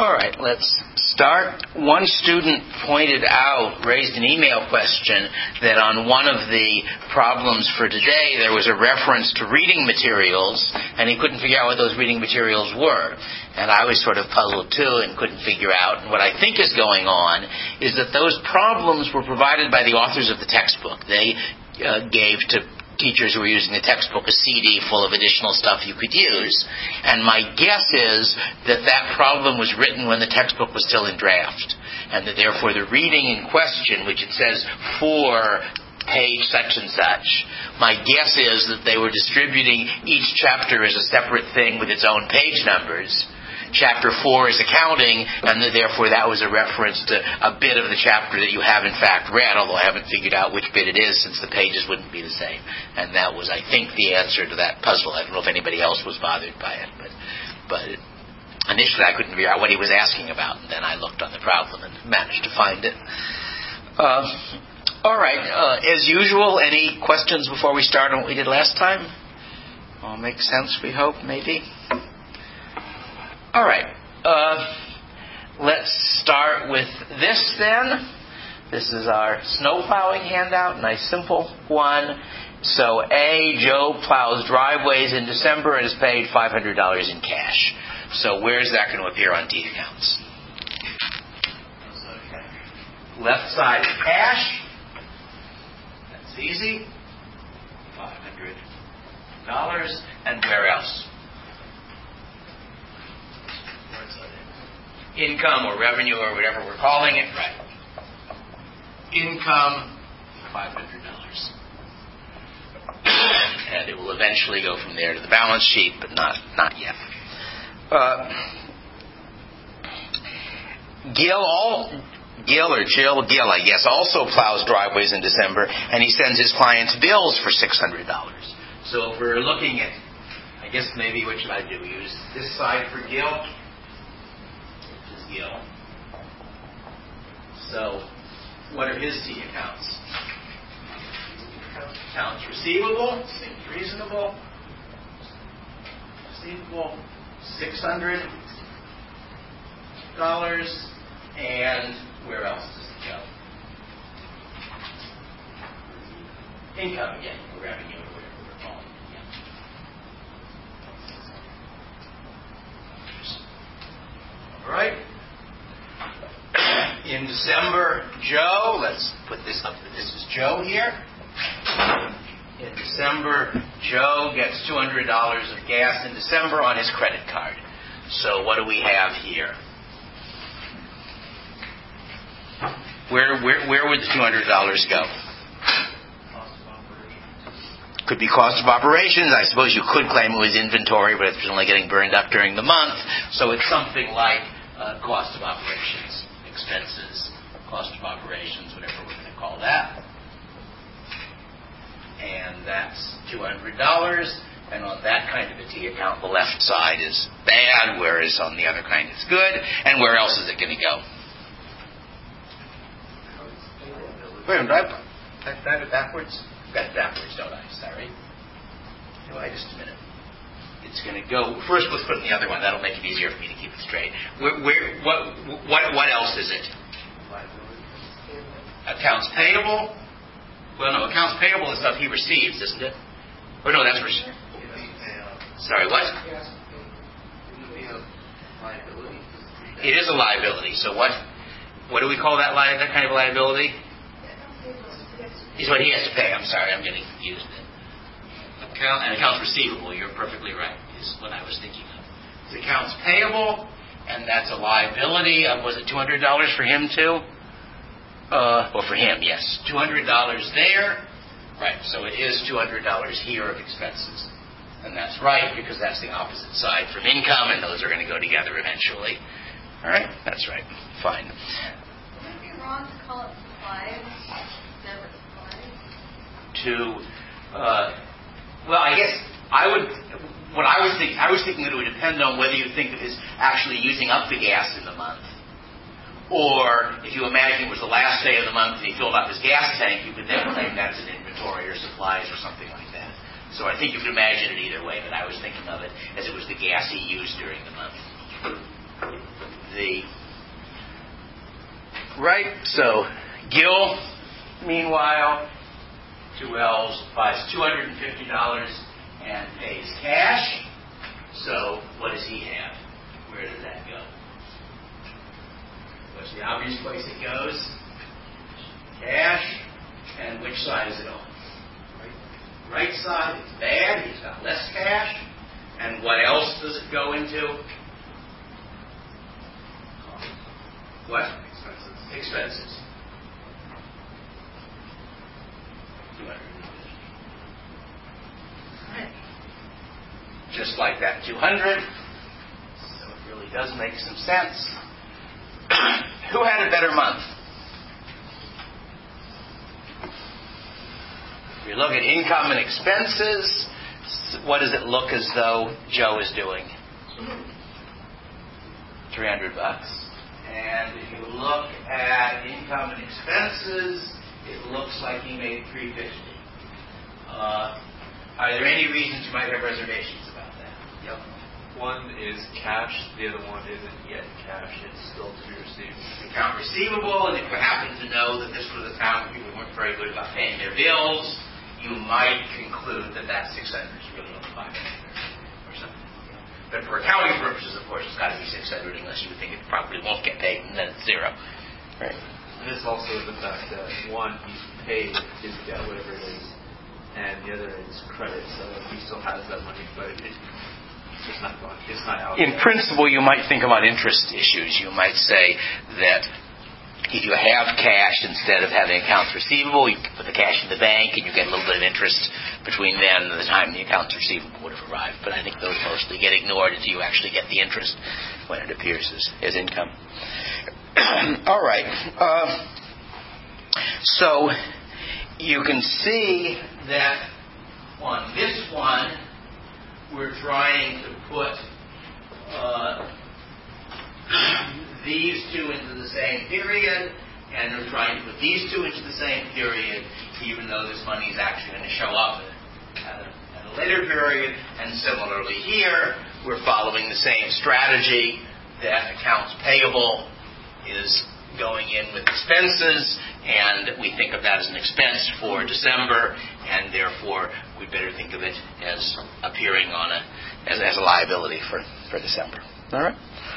All right, let's start. One student raised an email question that on one of the problems for today there was a reference to reading materials, and he couldn't figure out what those reading materials were. And I was sort of puzzled too and couldn't figure out. And what I think is going on is that those problems were provided by the authors of the textbook. They gave to teachers who were using the textbook a CD full of additional stuff you could use. And my guess is that that problem was written when the textbook was still in draft. And that therefore the reading in question, which it says for page such and such, my guess is that they were distributing each chapter as a separate thing with its own page numbers. Chapter 4 is accounting, and therefore that was a reference to a bit of the chapter that you have in fact read, although I haven't figured out which bit it is since the pages wouldn't be the same. And that was, I think, the answer to that puzzle. I don't know if anybody else was bothered by it, but initially I couldn't figure out what he was asking about, and then I looked on the problem and managed to find it. All right, as usual, any questions before we start on what we did last time? All makes sense, we hope, maybe? All right, let's start with this then. This is our snow plowing handout, nice simple one. So A, Joe plows driveways in December and is paid $500 in cash. So where's that going to appear on T accounts? Left side cash. That's easy. $500. And where else? Income or revenue or whatever we're calling it, right? Income, $500. And it will eventually go from there to the balance sheet, but not yet. Gil, I guess, also plows driveways in December, and he sends his clients bills for $600. So if we're looking at, I guess maybe what should I do? Use this side for Gil. So, what are his T accounts? Accounts receivable, seems reasonable. Receivable, $600. And where else does it go? Income again, or revenue, or whatever we're calling it. Yeah. All right. In December, Joe, let's put this up. This is Joe here. In December, Joe gets $200 of gas in December on his credit card. So what do we have here? Where would the $200 go? Could be cost of operations. I suppose you could claim it was inventory, but it's only getting burned up during the month. So it's something like cost of operations. Expenses, cost of operations, whatever we're going to call that. And that's $200. And on that kind of a T account, the left side is bad, whereas on the other kind it's good. And where else is it going to go? Wait a minute, I have it backwards? I've got it backwards, don't I? Sorry. Wait just a minute. It's going to go. First, let's put in the other one. That'll make it easier for me to keep it straight. What else is it? Accounts payable. Well, no, accounts payable is stuff he receives, isn't it? Or no, that's sorry, what? It is a liability. So what do we call that kind of liability? Is what he has to pay. I'm sorry, I'm getting confused. Accounts receivable, you're perfectly right, is what I was thinking of. It's accounts payable, and that's a liability. Was it $200 for him too? Well, for him, yes. $200 there. Right, so it is $200 here of expenses. And that's right, because that's the opposite side from income, and those are going to go together eventually. All right, that's right. Fine. Would it be wrong to call it supplies? Never supplies? Well, I guess I was thinking that it would depend on whether you think of his actually using up the gas in the month, or if you imagine it was the last day of the month and he filled up his gas tank, you could then claim that's an inventory or supplies or something like that. So I think you could imagine it either way, but I was thinking of it as it was the gas he used during the month. The Right? So Gil, meanwhile, 2Ls buys $250 and pays cash. So what does he have? Where does that go? What's the obvious place it goes? Cash. And which side is it on? Right side. It's bad. He's got less cash. And what else does it go into? What? Expenses. 200. Right. Just like that 200. So it really does make some sense. Who had a better month? If you look at income and expenses, what does it look as though Joe is doing? $300. And if you look at income and expenses, it looks like he made $350. Are there any reasons you might have reservations about that? Yep. One is cash, the other one isn't yet cash, it's still to be received. Account receivable, and if you happen to know that this was a time when people weren't very good about paying their bills, you might conclude that that 600 is really only 500 or something. But for accounting purposes, of course, it's got to be 600 unless you think it probably won't get paid, and then it's zero. Right. And it's also the fact that one, he's paid his debt, whatever it is, and the other is credit, so he still has that money, but it's just not going. It's not out. In principle, you might think about interest issues. You might say that if you have cash instead of having accounts receivable, you can put the cash in the bank and you get a little bit of interest between then and the time the accounts receivable would have arrived. But I think those mostly get ignored until you actually get the interest when it appears as income. All right. So you can see that on this one, we're trying to put these two into the same period, and we're trying to put these two into the same period, even though this money is actually going to show up at a later period. And similarly here, we're following the same strategy that accounts payable is going in with expenses, and we think of that as an expense for December, and therefore we better think of it as appearing on as a liability for December. All right.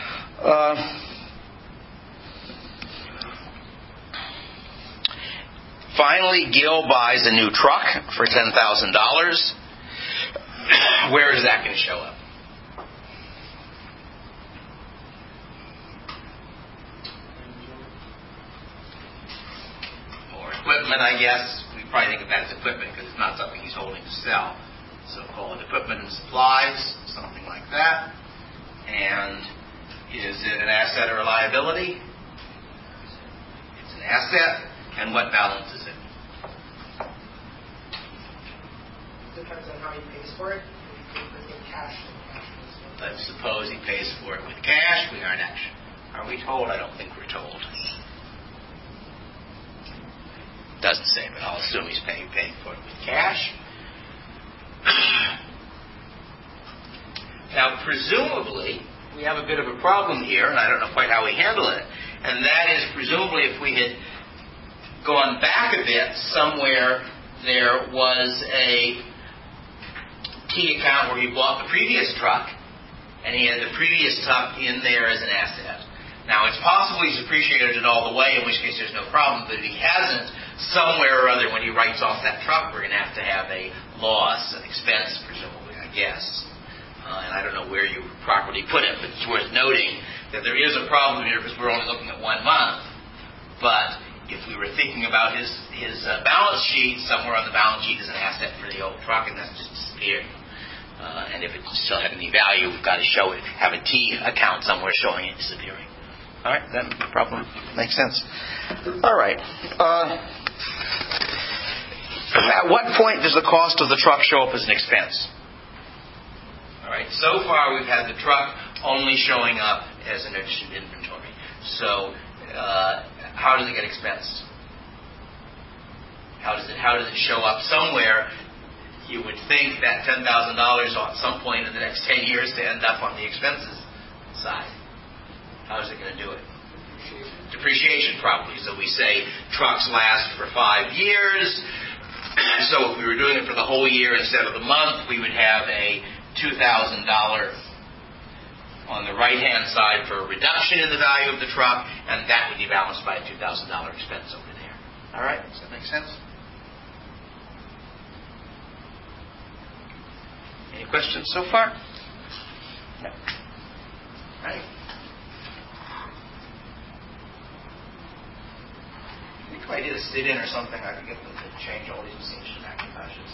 Finally, Gil buys a new truck for $10,000. Where is that going to show up? Or equipment, I guess. We probably think of that as equipment because it's not something he's holding to sell. So call it equipment and supplies, something like that. And is it an asset or a liability? It's an asset. And what balance is it? Depends on how he pays for it. If he pays with cash, Let's suppose he pays for it with cash. We aren't actually. Are we told? I don't think we're told. Doesn't say, but I'll assume he's paying for it with cash. Now, presumably, we have a bit of a problem here, and I don't know quite how we handle it. And that is, presumably, if we had gone back a bit, somewhere there was a T account where he bought the previous truck, and he had the previous truck in there as an asset. Now, it's possible he's appreciated it all the way, in which case there's no problem, but if he hasn't, somewhere or other when he writes off that truck, we're going to have a loss, an expense, presumably, I guess. And I don't know where you properly put it, but it's worth noting that there is a problem here because we're only looking at 1 month. But if we were thinking about his balance sheet, somewhere on the balance sheet is an asset for the old truck, and that's just disappeared. And if it still had any value, we've got to show it, have a T account somewhere showing it disappearing. All right, that problem makes sense. All right. At what point does the cost of the truck show up as an expense? All right. So far, we've had the truck only showing up as an addition to inventory. So, how does it get expensed? How does it show up somewhere? You would think that $10,000 at some point in the next 10 years to end up on the expenses side. How is it going to do it? depreciation probably. So we say trucks last for 5 years. So if we were doing it for the whole year instead of the month, we would have a $2,000 on the right-hand side for a reduction in the value of the truck, and that would be balanced by a $2,000 expense over there. All right? Does that make sense? Any questions so far? No. All right. I think if I did a sit-in or something, I could get them to change all these distinction Macintoshes.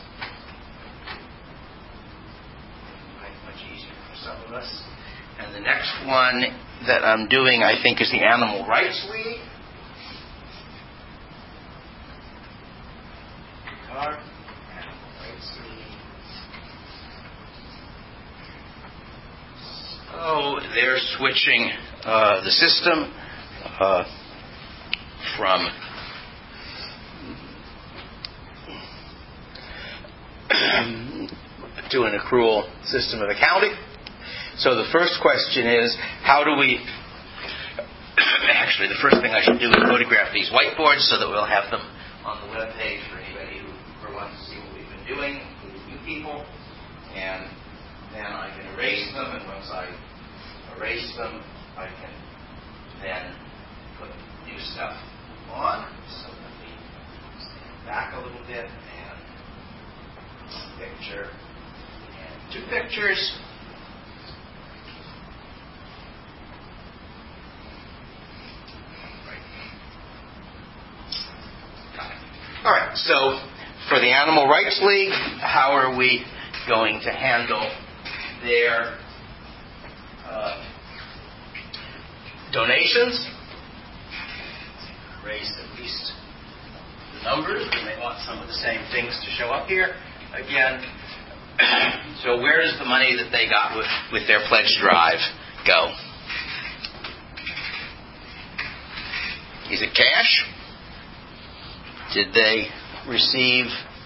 Right, much easier for some of us. And the next one that I'm doing, I think, is the Animal Rights League. Animal Rights League. So they're switching the system from to an accrual system of accounting. So the first question is, how do we... Actually, the first thing I should do is photograph these whiteboards so that we'll have them on the web page for anybody who wants to see what we've been doing, including new people. And then I can erase them, and once I erase them, I can then put new stuff on. So let me stand back a little bit, and picture, and 2 pictures. All right, so for the Animal Rights League, how are we going to handle their donations? Raise at least the numbers. We may want some of the same things to show up here. Again, so where does the money that they got with their pledge drive go? Is it cash? Did they receive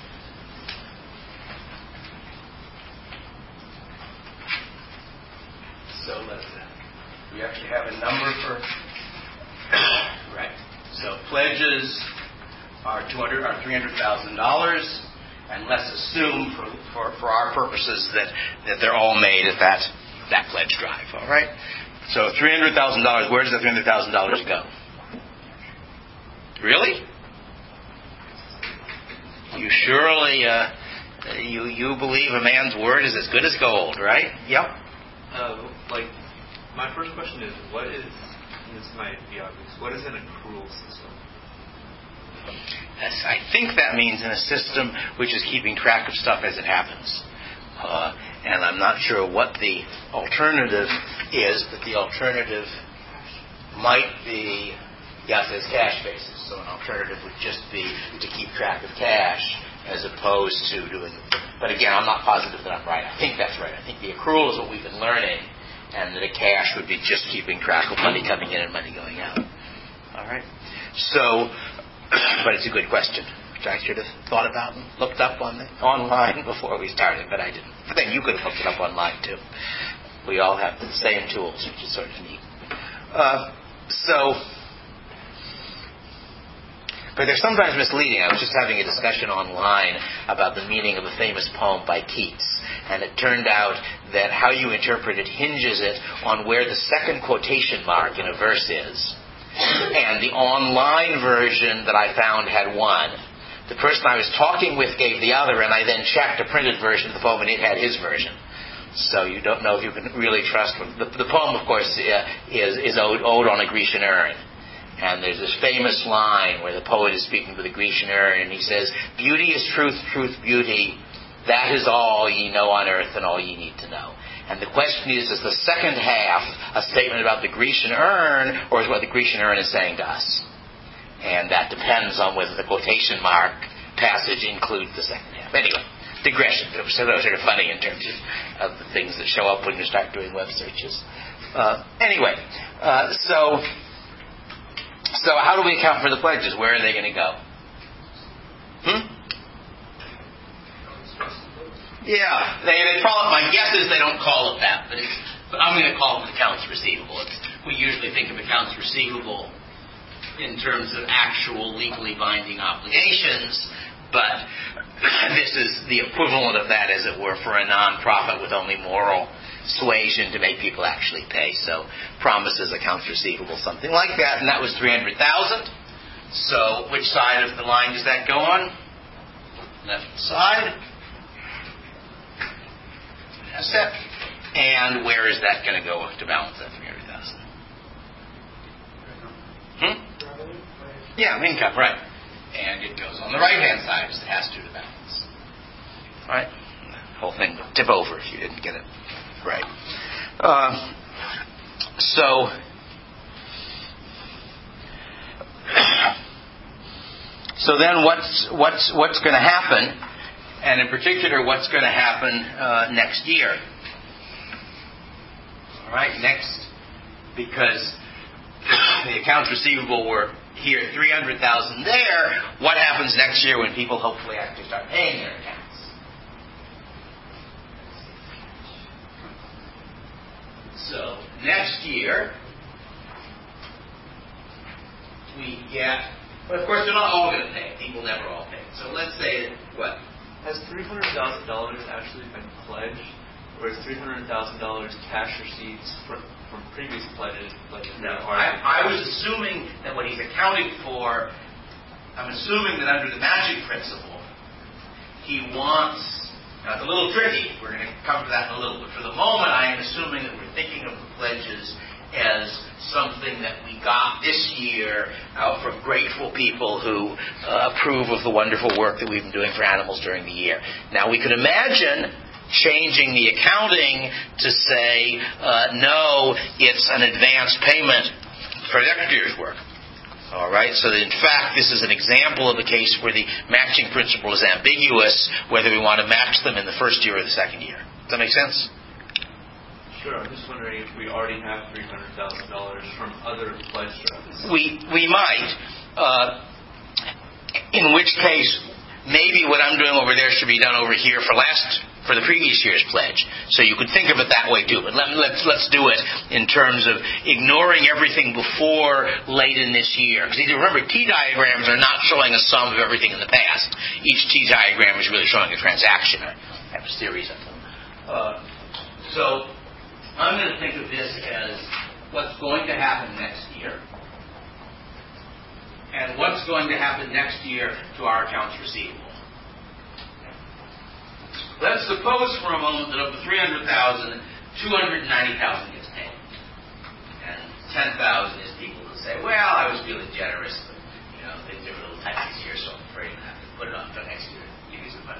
we actually have a number for right. So pledges are $300,000, and let's assume for our purposes that they're all made at that pledge drive. All right. So $300,000. Where does the $300,000 go? Really? You surely you believe a man's word is as good as gold, right? Yep. My first question is, what is, this might be obvious, what is an accrual system? Yes, I think that means in a system which is keeping track of stuff as it happens. And I'm not sure what the alternative is, but the alternative might be, yes, as cash basis. So an alternative would just be to keep track of cash as opposed to doing... But again, I'm not positive that I'm right. I think that's right. I think the accrual is what we've been learning, and that a cash would be just keeping track of money coming in and money going out. All right? So, but it's a good question, which I should have thought about and looked up online before we started, but I didn't. But then you could have looked it up online, too. We all have the same tools, which is sort of neat. But they're sometimes misleading. I was just having a discussion online about the meaning of a famous poem by Keats. And it turned out that how you interpret it hinges it on where the second quotation mark in a verse is. And the online version that I found had one. The person I was talking with gave the other, and I then checked a printed version of the poem, and it had his version. So you don't know if you can really trust one. The poem, of course, is ode on a Grecian urn. And there's this famous line where the poet is speaking to the Grecian urn, and he says, "Beauty is truth, truth, beauty. That is all ye know on earth and all ye need to know." And the question is the second half a statement about the Grecian urn, or is what the Grecian urn is saying to us? And that depends on whether the quotation mark passage includes the second half. Anyway, digression. It was sort of funny in terms of the things that show up when you start doing web searches. So how do we account for the pledges? Where are they going to go? Yeah, they probably. My guess is they don't call it that, but I'm going to call it accounts receivable. We usually think of accounts receivable in terms of actual legally binding obligations, but this is the equivalent of that, as it were, for a nonprofit with only moral suasion to make people actually pay. So promises, accounts receivable, something like that, and that was $300,000. So which side of the line does that go on? Left side. Asset. And where is that going to go to balance that $300,000? Yeah, income, right. And it goes on the right-hand side as it has to balance. All right? The whole thing would tip over if you didn't get it right. So then what's going to happen, and in particular what's going to happen next year? All right, next, because the accounts receivable were here, $300,000 there. What happens next year when people hopefully actually start paying their accounts? So next year we get, but of course they're not all going to pay. People never all pay. So let's say that, what? Has $300,000 actually been pledged, or is $300,000 cash receipts from previous pledges? No, I was assuming that what he's accounting for, I'm assuming that under the magic principle, he wants, now it's a little tricky, we're going to come to that in a little, but for the moment I am assuming that we're thinking of the pledges as something that we got this year out from grateful people who approve of the wonderful work that we've been doing for animals during the year. Now we could imagine changing the accounting to say, no, it's an advance payment for next year's work. All right, so that in fact this is an example of a case where the matching principle is ambiguous, whether we want to match them in the first year or the second year. Does that make sense? Sure, I'm just wondering if we already have $300,000 from other pledge drops. We might, in which case maybe what I'm doing over there should be done over here for the previous year's pledge. So you could think of it that way too. But let's do it in terms of ignoring everything before late in this year. Because remember, T-diagrams are not showing a sum of everything in the past. Each T-diagram is really showing a transaction. I have a series of them. So I'm going to think of this as what's going to happen next year. And what's going to happen next year to our accounts receivable. Let's suppose for a moment that of the $300,000, $290,000 gets paid. And $10,000 is people who say, well, I was feeling generous, but things are a little tight this year, so I'm afraid I'm going to have to put it off until next year. Give you some money.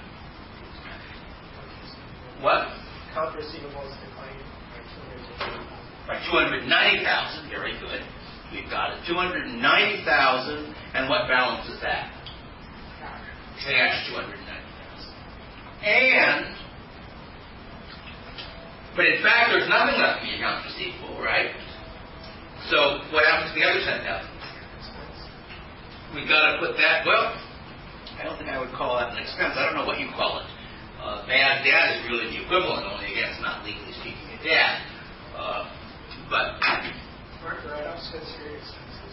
What? Account receivables declined by $290,000. Very good. We've got it. $290,000, and what balance is that? Cash, $290,000. But in fact, there's nothing left in the accounts receivable, right? So what happens to the other $10,000? We've got to put that. Well, I don't think I would call that an expense. I don't know what you call it. Bad debt is really the equivalent. Only again, it's not legally speaking a debt. But Mark, write-offs considered expenses.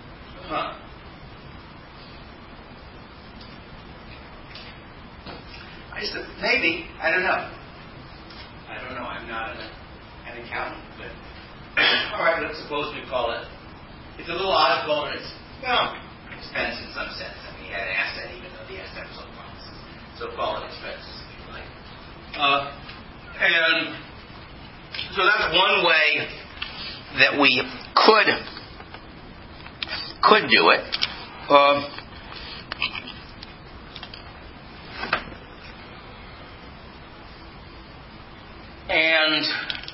Maybe. I don't know. I'm not an accountant, but all right. Let's suppose we call it. It's a little odd to call it expense in some sense. I mean, he had an asset, even though the asset was on promises. So call it expenses if you like. And so that's one way that we could do it. And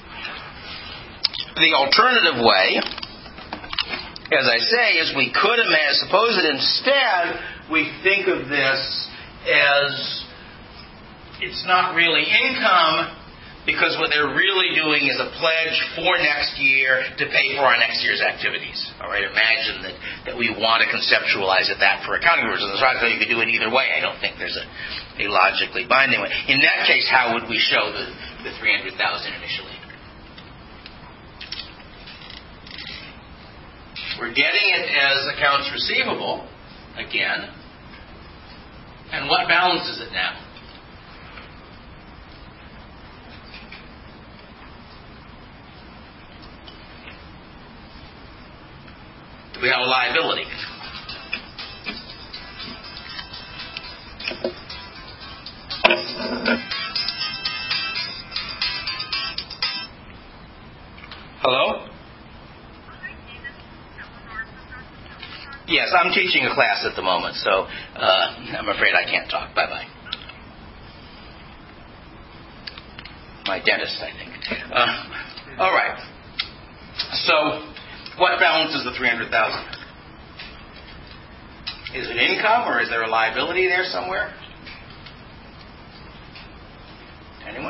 the alternative way, as I say, is we could suppose that instead we think of this as it's not really income, because what they're really doing is a pledge for next year to pay for our next year's activities. All right, imagine that we want to conceptualize it that for accounting purposes. So you could do it either way. I don't think there's a logically binding way. In that case, how would we show the $300,000 initially? We're getting it as accounts receivable again. And what balance is it now? We have a liability. Hello? Yes, I'm teaching a class at the moment, so I'm afraid I can't talk. Bye-bye. My dentist, I think. All right. So, what balance is the $300,000? Is it income, or is there a liability there somewhere? Anyone?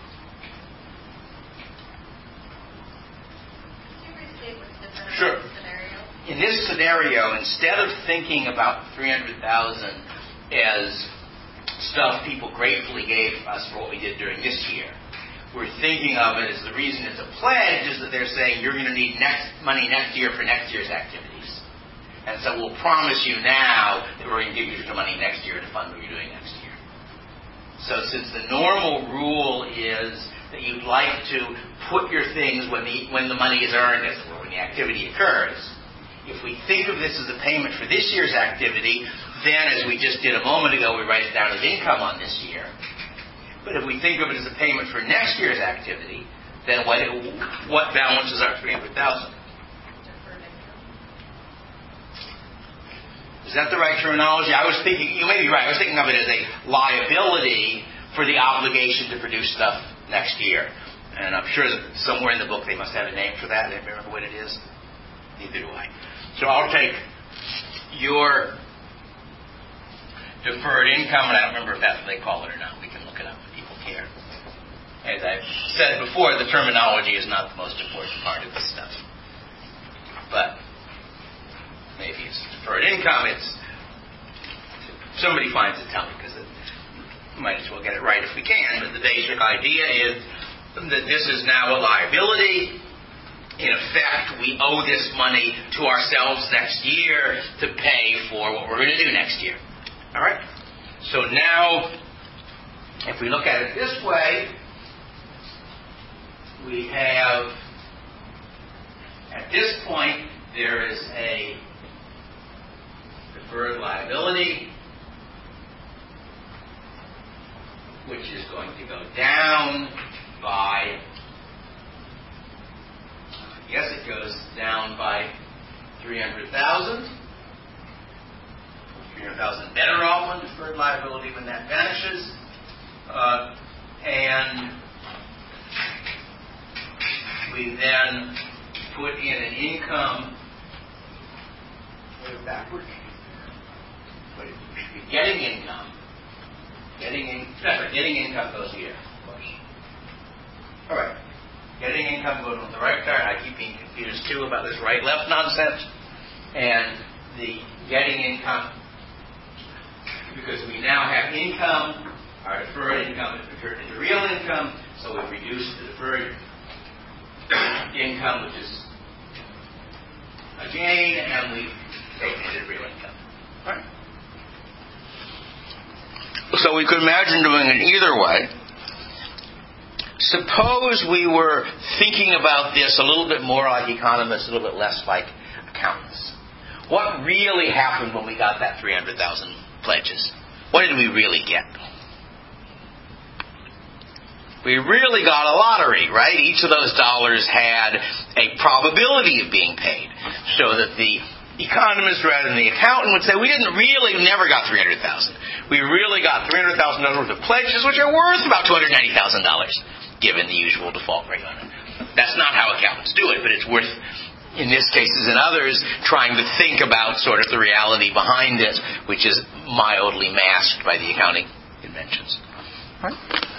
Could you restate what's different Sure. about the scenario? In this scenario, instead of thinking about $300,000 as stuff people gratefully gave us for what we did during this year, we're thinking of it as the reason it's a pledge is that they're saying you're going to need money next year for next year's activities. And so we'll promise you now that we're going to give you some money next year to fund what you're doing next year. So since the normal rule is that you'd like to put your things when the money is earned, as it were, when the activity occurs, if we think of this as a payment for this year's activity, then, as we just did a moment ago, we write it down as income on this year. But if we think of it as a payment for next year's activity, then what balances our $300,000? Deferred income. Is that the right terminology? I was thinking, you may be right, I was thinking of it as a liability for the obligation to produce stuff next year. And I'm sure that somewhere in the book they must have a name for that. Anybody remember what it is? Neither do I. So I'll take your deferred income, and I don't remember if that's what they call it or not. We can look it up if people care. As I've said before, the terminology is not the most important part of this stuff. But maybe it's deferred income. It's somebody finds it, tell me, because we might as well get it right if we can. But the basic idea is that this is now a liability. In effect, we owe this money to ourselves next year to pay for what we're going to do next year. All right? So now, if we look at it this way, we have, at this point, there is a deferred liability, which is going to go down by, I guess it goes down by 300,000. 300,000 better off on deferred liability when that vanishes. And we then put in an income. Put it backward. But it should be getting income. Getting income goes here, of course. All right. Getting income goes on the right side. I keep being confused too about this right-left nonsense. And the getting income, because we now have income, our deferred income is converted into real income, so we've reduced the deferred income, which is a gain, and we've taken it as real income. All right. So we could imagine doing it either way. Suppose we were thinking about this a little bit more like economists, a little bit less like accountants. What really happened when we got that 300,000 pledges? What did we really get? We really got a lottery, right? Each of those dollars had a probability of being paid. So that the economist rather than the accountant would say, we never got 300,000. We really got $300,000 worth of pledges, which are worth about $290,000, given the usual default rate on it. That's not how accountants do it, but it's worth, in this case and others, trying to think about sort of the reality behind it, which is mildly masked by the accounting conventions. Right?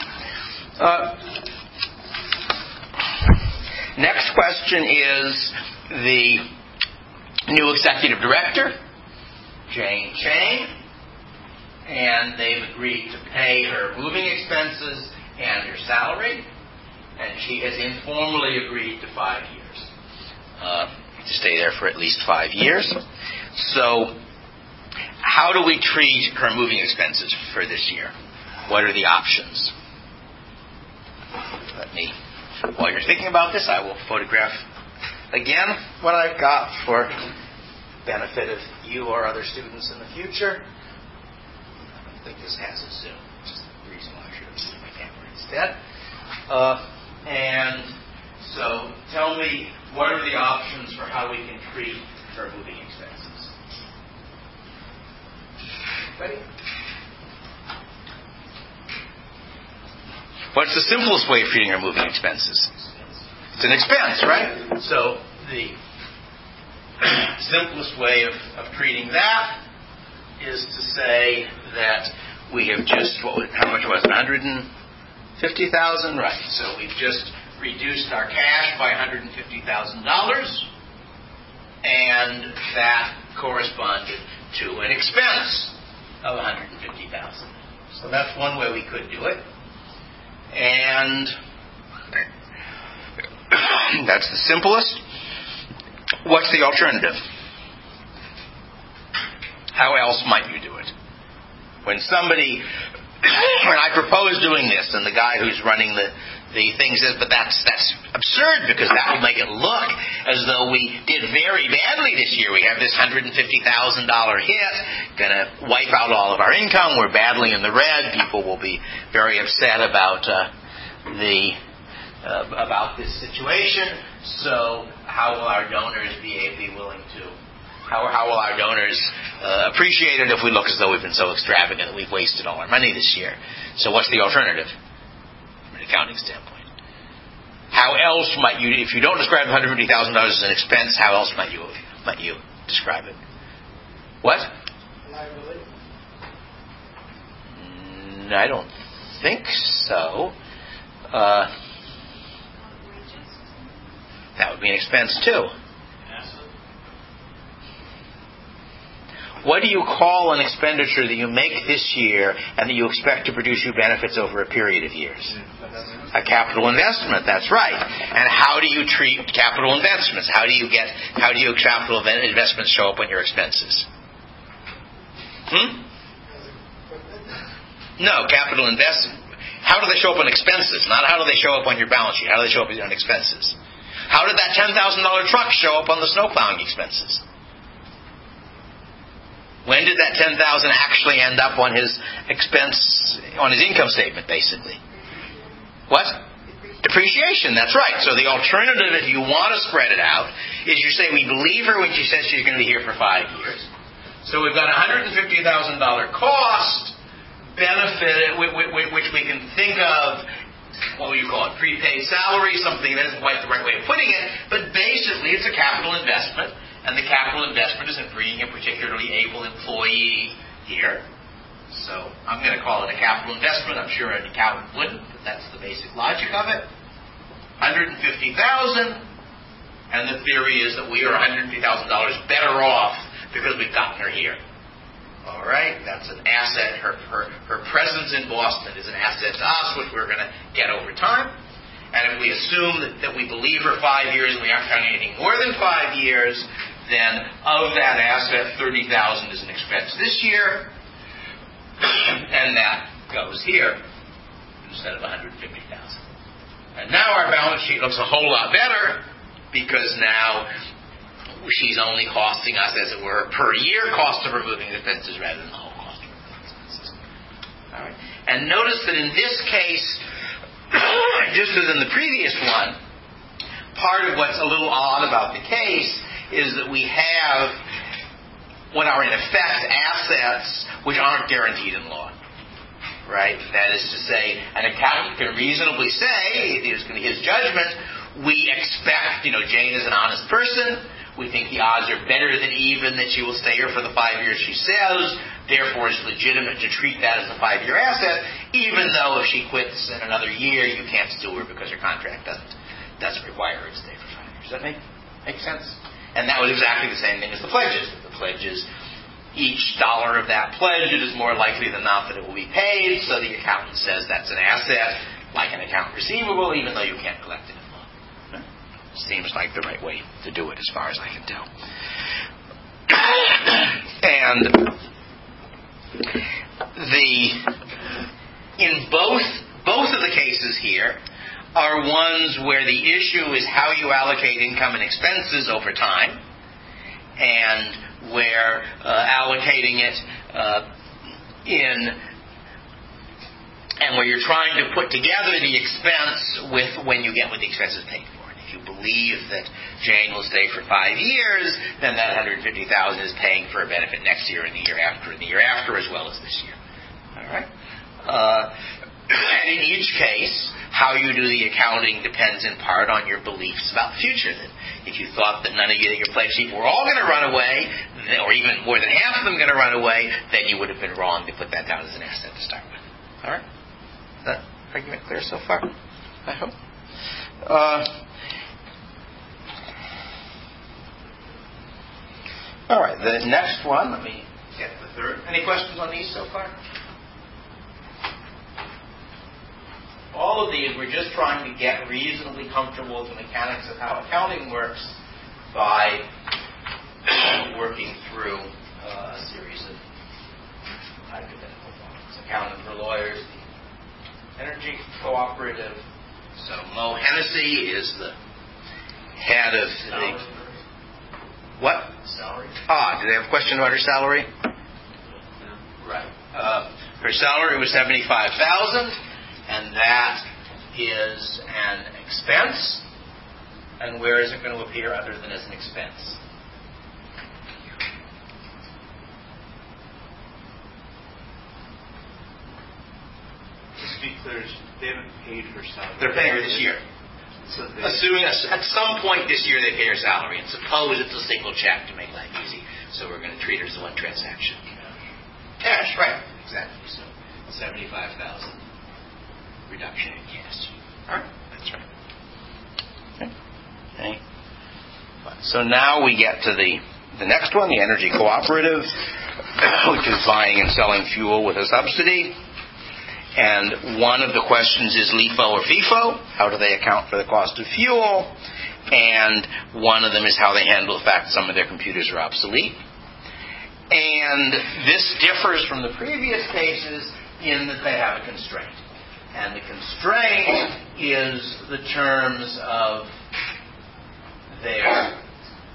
Next question is the new executive director, Jane Chang, and they've agreed to pay her moving expenses and her salary, and she has informally agreed to 5 years. It's stay there for at least 5 years. So how do we treat her moving expenses for this year? What are the options? While you're thinking about this, I will photograph again what I've got for benefit of you or other students in the future. I don't think this has a zoom, which is the reason why I should have used my camera instead. And so tell me, what are the options for how we can treat her moving expenses? Ready? What's the simplest way of treating her moving expenses? It's an expense, right? So the simplest way of treating that is to say that we have just, how much was it, $150,000? Right. So we've just reduced our cash by $150,000, and that corresponded to an expense of $150,000. So that's one way we could do it. And that's the simplest. What's the alternative? How else might you do it? When I propose doing this, and the guy who's running the thing says, but that's absurd, because that will make it look as though we did very badly this year. We have this $150,000 hit, going to wipe out all of our income. We're badly in the red. People will be very upset about about this situation. So how will our donors be willing to? How will our donors appreciate it if we look as though we've been so extravagant that we've wasted all our money this year? So what's the alternative from an accounting standpoint? How else might you, if you don't describe $150,000 as an expense, how else might you describe it? What? Liability? I don't think so. That would be an expense too. What do you call an expenditure that you make this year and that you expect to produce you benefits over a period of years? A capital investment, that's right. And how do you treat capital investments? How do capital investments show up on your expenses? No, capital investment. How do they show up on expenses? Not how do they show up on your balance sheet. How do they show up on expenses? How did that $10,000 truck show up on the snowplowing expenses? When did that $10,000 actually end up on his expense, on his income statement, basically? What? Depreciation, that's right. So the alternative, if you want to spread it out, is you say, we believe her when she says she's going to be here for 5 years. So we've got a $150,000 cost benefit, which we can think of, what would you call it, prepaid salary, something that isn't quite the right way of putting it, but basically it's a capital investment. And the capital investment is in bringing a particularly able employee here. So I'm going to call it a capital investment. I'm sure an accountant wouldn't, but that's the basic logic of it. $150,000, and the theory is that we are $150,000 better off because we've gotten her here. All right, that's an asset. Her presence in Boston is an asset to us, which we're going to get over time. And if we assume that we believe her 5 years and we aren't counting anything more than 5 years, then of that asset, $30,000 is an expense this year, and that goes here instead of $150,000. And now our balance sheet looks a whole lot better because now she's only costing us, as it were, per year cost of removing expenses rather than the whole cost of removing expenses. All right. And notice that in this case, just as in the previous one, part of what's a little odd about the case is that we have what are in effect assets which aren't guaranteed in law. Right? That is to say, an accountant can reasonably say, it is his judgment, we expect, Jane is an honest person, we think the odds are better than even that she will stay here for the 5 years she says, therefore it's legitimate to treat that as a 5-year asset, even though if she quits in another year, you can't sue her because her contract doesn't require her to stay for 5 years. Does that make sense? And that was exactly the same thing as the pledges. The pledges, each dollar of that pledge, it is more likely than not that it will be paid, so the accountant says that's an asset, like an account receivable, even though you can't collect it in law. Seems like the right way to do it as far as I can tell. And in both of the cases here are ones where the issue is how you allocate income and expenses over time, and where allocating it and where you're trying to put together the expense with when you get what the expense is paid for. And if you believe that Jane will stay for 5 years, then that $150,000 is paying for a benefit next year and the year after and the year after as well as this year. All right? And in each case, how you do the accounting depends in part on your beliefs about the future. That if you thought that none of your pledged people were all going to run away, or even more than half of them going to run away, then you would have been wrong to put that down as an asset to start with. All right? Is that argument clear so far? I hope. All right, the next one, let me get the third. Any questions on these so far? All of these, we're just trying to get reasonably comfortable with the mechanics of how accounting works by working through a series of hypothetical models. Accounting for lawyers, the energy cooperative. So Mo Hennessy is the head of the... What? Salary. Do they have a question about her salary? Right. Her salary was $75,000, and that is an expense. And where is it going to appear other than as an expense? Just to be clear, they haven't paid her salary. They're paying her this year. So Assuming at some point this year they pay her salary, and suppose it's a single check to make life easy, so we're going to treat her as one transaction. Cash, right? Exactly. So 75,000 reduction in cash. All right, that's right. Okay. So now we get to the next one, the energy cooperative, which is buying and selling fuel with a subsidy. And one of the questions is LIFO or FIFO. How do they account for the cost of fuel? And one of them is how they handle the fact that some of their computers are obsolete. And this differs from the previous cases in that they have a constraint. And the constraint is the terms of their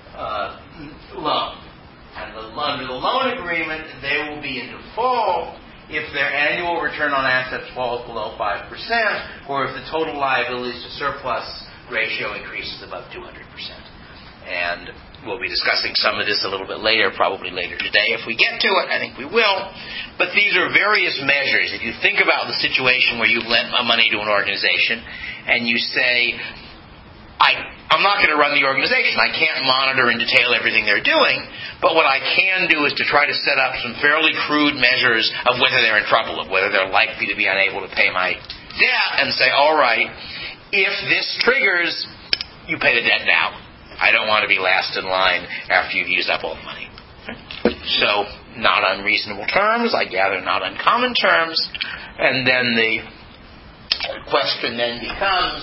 loan. And under the loan agreement, they will be in default if their annual return on assets falls below 5%, or if the total liabilities to surplus ratio increases above 200%. And we'll be discussing some of this a little bit later, probably later today if we get to it. I think we will. But these are various measures. If you think about the situation where you've lent money to an organization and you say, I'm not going to run the organization. I can't monitor in detail everything they're doing. But what I can do is to try to set up some fairly crude measures of whether they're in trouble, of whether they're likely to be unable to pay my debt, and say, all right, if this triggers, you pay the debt now. I don't want to be last in line after you've used up all the money. So, not unreasonable terms, I gather not uncommon terms, and then the question then becomes,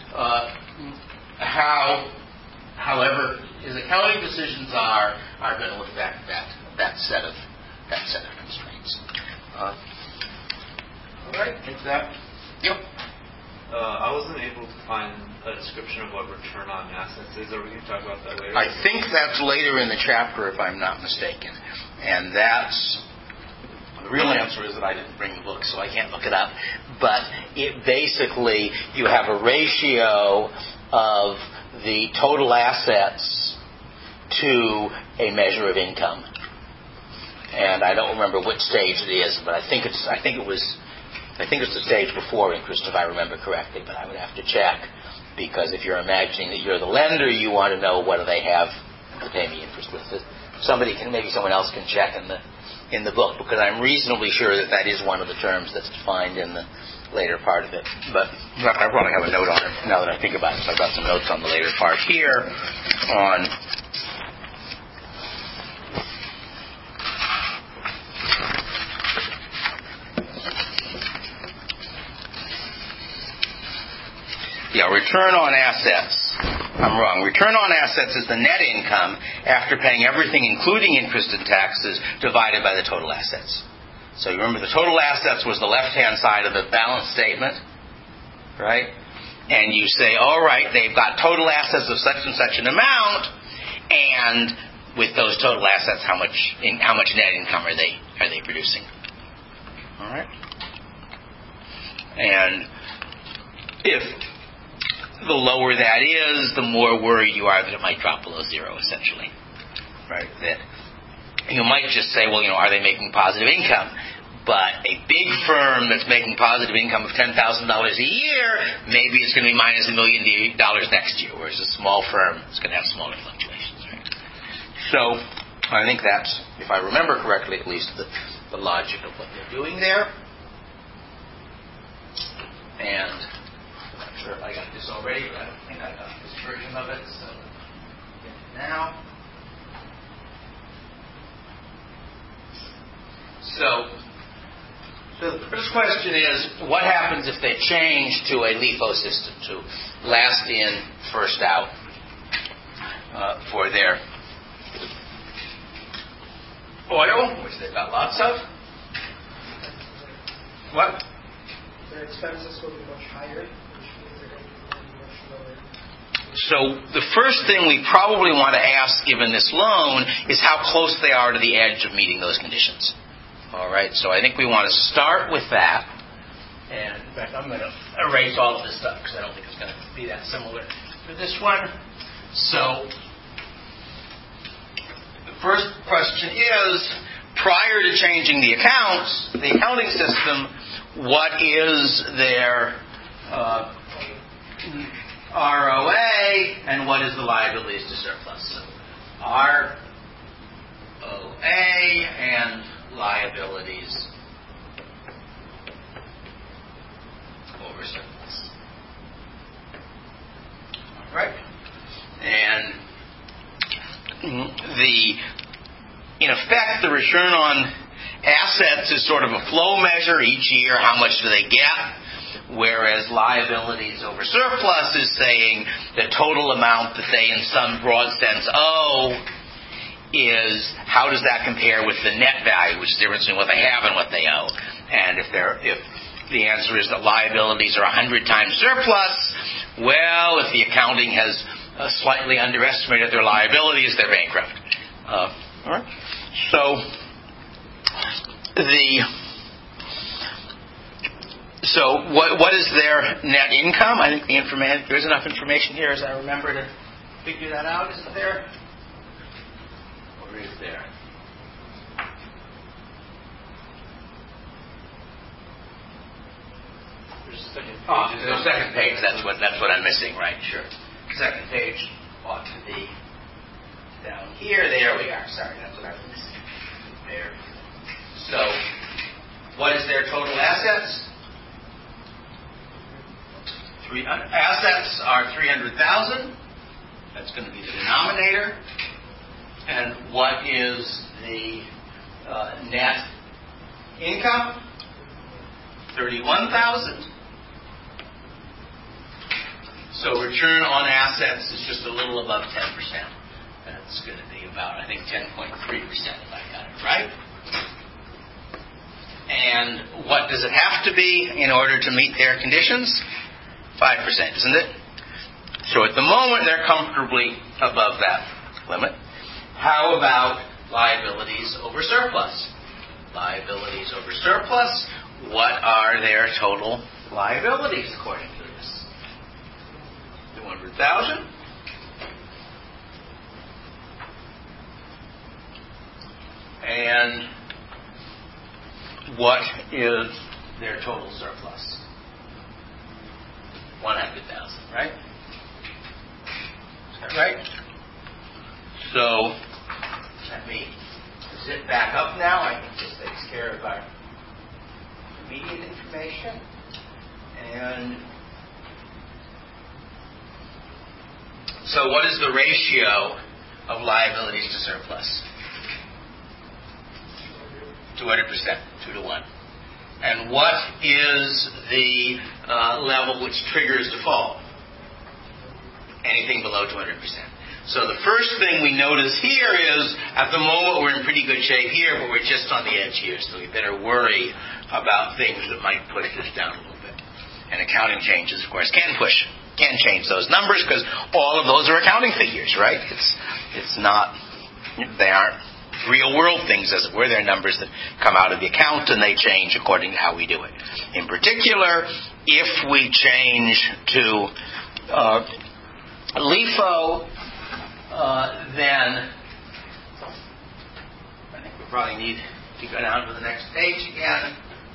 however his accounting decisions are going to affect that set of constraints. All right, is that? Yep. I wasn't able to find a description of what return on assets is. Are we going to talk about that later? I think that's later in the chapter, if I'm not mistaken. And the real answer is that I didn't bring the book, so I can't look it up. But it basically, you have a ratio of the total assets to a measure of income. And I don't remember which stage it is, but I think it's the stage before interest, if I remember correctly, but I would have to check, because if you're imagining that you're the lender, you want to know what do they have to pay me interest with. Maybe someone else can check in the book, because I'm reasonably sure that is one of the terms that's defined in the later part of it. But I probably have a note on it now that I think about it. So I've got some notes on the later part here on return on assets. I'm wrong. Return on assets is the net income after paying everything, including interest and taxes, divided by the total assets. So you remember the total assets was the left-hand side of the balance statement, right? And you say, all right, they've got total assets of such and such an amount, and with those total assets, how much net income are they producing? All right. And if the lower that is, the more worried you are that it might drop below zero, essentially. Right? That you might just say, well, are they making positive income? But a big firm that's making positive income of $10,000 a year, maybe it's going to be minus $1 million next year, whereas a small firm is going to have smaller fluctuations. Right? So I think that's, if I remember correctly, at least the logic of what they're doing there. And I'm not sure if I got this already, but I don't think I got this version of it, so get it now. So the first question is, what happens if they change to a LIFO system, to last in, first out, for their oil, which they've got lots of? What? Their expenses will be much higher, which means they're going to be much lower. So the first thing we probably want to ask, given this loan, is how close they are to the edge of meeting those conditions. All right, so I think we want to start with that. And in fact, I'm going to erase all of this stuff because I don't think it's going to be that similar to this one. So the first question is, prior to changing the accounts, the accounting system, what is their ROA and what is the liabilities to surplus? So ROA and liabilities over surplus. All right. And in effect, the return on assets is sort of a flow measure. Each year, how much do they get? Whereas liabilities over surplus is saying the total amount that they, in some broad sense, owe is how does that compare with the net value, which is the difference between what they have and what they owe. And if the answer is that liabilities are 100 times surplus, well, if the accounting has slightly underestimated their liabilities, they're bankrupt. All right. So what is their net income? I think there's enough information here, as I remember, to figure that out. Isn't there? Or is there? The second page. That's what I'm missing, right? Sure. Second page ought to be down here. There we are. Sorry, that's what I was missing. There. So, what is their total assets? Assets are $300,000. That's going to be the denominator. And what is the net income? $31,000. So return on assets is just a little above 10%. That's going to be about, I think, 10.3% if I got it right. And what does it have to be in order to meet their conditions? 5%, isn't it? So at the moment, they're comfortably above that limit. How about liabilities over surplus? Liabilities over surplus, what are their total liabilities according to this? 200,000. And what is their total surplus? 100,000, right? Is that right? So let me zip back up now. I think this takes care of our immediate information. And so what is the ratio of liabilities to surplus? 200%, 2 to 1. And what is the level which triggers default? anything below 200%. So the first thing we notice here is, at the moment we're in pretty good shape here, but we're just on the edge here, so we better worry about things that might push this down a little bit. And accounting changes, of course, can change those numbers, because all of those are accounting figures, right? It's not, they aren't real world things, as it were. They're numbers that come out of the account, and they change according to how we do it. In particular, if we change to LIFO, then I think we probably need to go down to the next page again.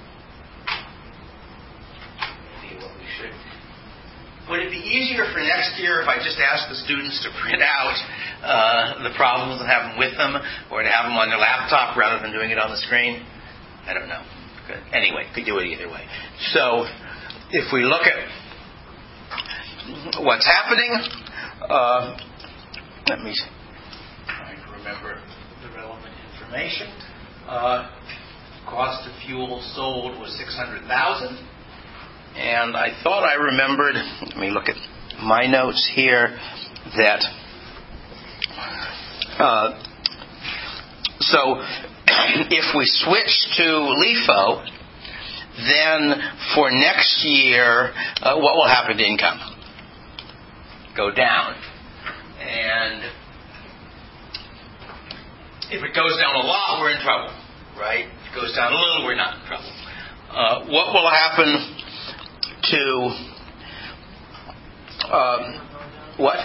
See what we should. Would it be easier for next year if I just asked the students to print out the problems and have them with them, or to have them on their laptop rather than doing it on the screen? I don't know. Good. Anyway, could do it either way. So, if we look at what's happening, let me try to remember the relevant information. Cost of fuel sold was $600,000. And I thought I remembered, let me look at my notes here, that so if we switch to LIFO, then for next year, what will happen to income? Go down. And if it goes down a lot, we're in trouble, right? If it goes down a little, we're not in trouble. What will happen to what?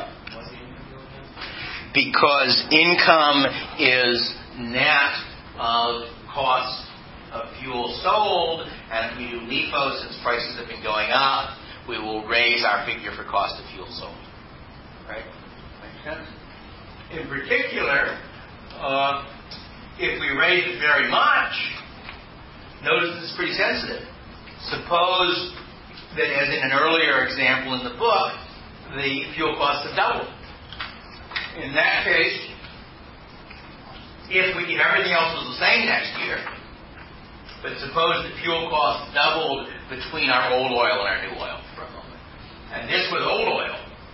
Because income is net of cost of fuel sold, and if we do LIFO, since prices have been going up, we will raise our figure for cost of fuel sold. Right? Makes sense? In particular, if we raise it very much, notice this is pretty sensitive. Suppose that, as in an earlier example in the book, the fuel costs have doubled. In that case, if everything else was the same next year, but suppose the fuel costs doubled between our old oil and our new oil for a moment, and this was old oil,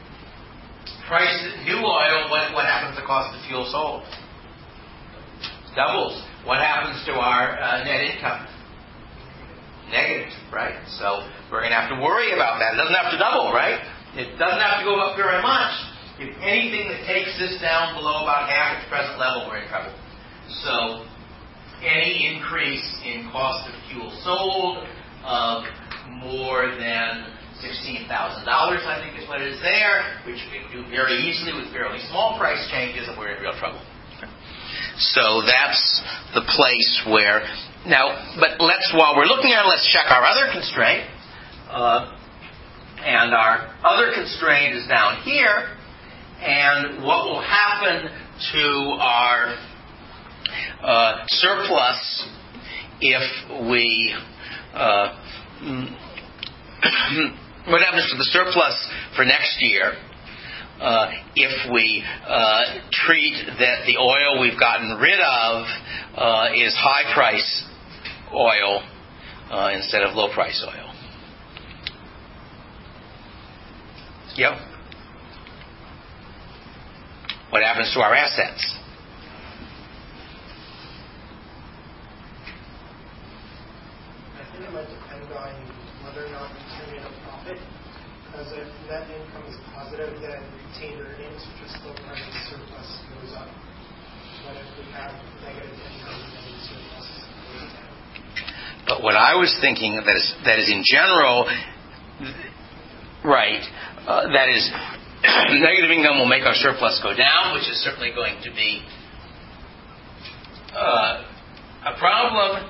new oil, what happens to the cost of fuel sold? Doubles. What happens to our net income? Negative, right? So we're going to have to worry about that. It doesn't have to double, right? It doesn't have to go up very much. If anything that takes this down below about half its present level, we're in trouble. So any increase in cost of fuel sold of more than $16,000, I think is what it is there, which we can do very easily with fairly small price changes, and we're in real trouble. So that's the place where... Now, but while we're looking at it, let's check our other constraint. And our other constraint is down here. And what will happen to our surplus if we... what happens to the surplus for next year if we treat that the oil we've gotten rid of is high price oil instead of low price oil? Yep. What happens to our assets? I think it might depend on whether or not we turn in a profit. Because if net income is positive, then retained earnings, which is still part of the surplus, goes up. But if we have negative income, then the surplus goes down. But what I was thinking that is in general, right? That is, negative income will make our surplus go down, which is certainly going to be a problem.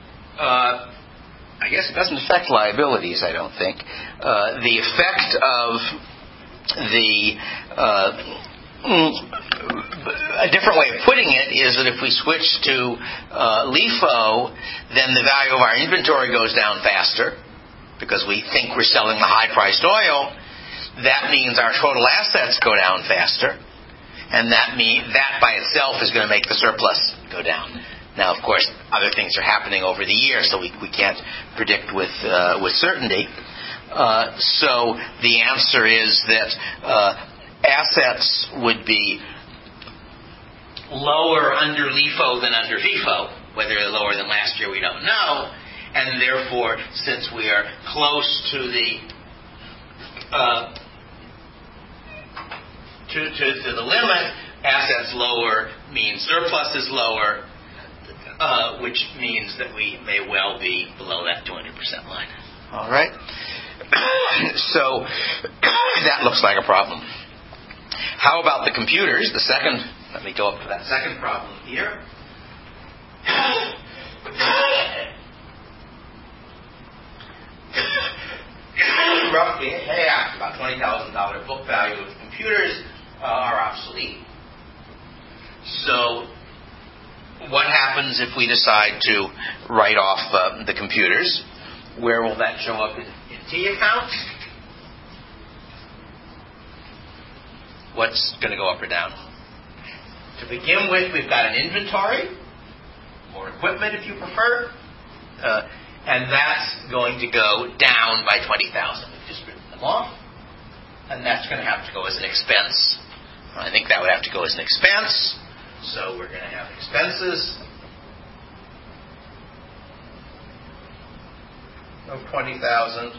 I guess it doesn't affect liabilities, I don't think. The effect of a different way of putting it is that if we switch to LIFO, then the value of our inventory goes down faster because we think we're selling the high-priced oil. That means our total assets go down faster, and that by itself is going to make the surplus go down. Now, of course, other things are happening over the year, so we can't predict with certainty. So the answer is that assets would be lower under LIFO than under FIFO. Whether they're lower than last year, we don't know. And therefore, since we are close to the to the limit, assets lower means surplus is lower, which means that we may well be below that 200% line. All right? So that looks like a problem. How about the computers? The second, let me go up to that second problem here. Roughly half, about $20,000 book value of computers are obsolete. So what happens if we decide to write off the computers? Where will that show up in T accounts? What's going to go up or down? To begin with, we've got an inventory, or equipment if you prefer, and that's going to go down by $20,000. We've just written them off, and that's going to have to go as an expense. I think that would have to go as an expense, so we're going to have expenses of $20,000.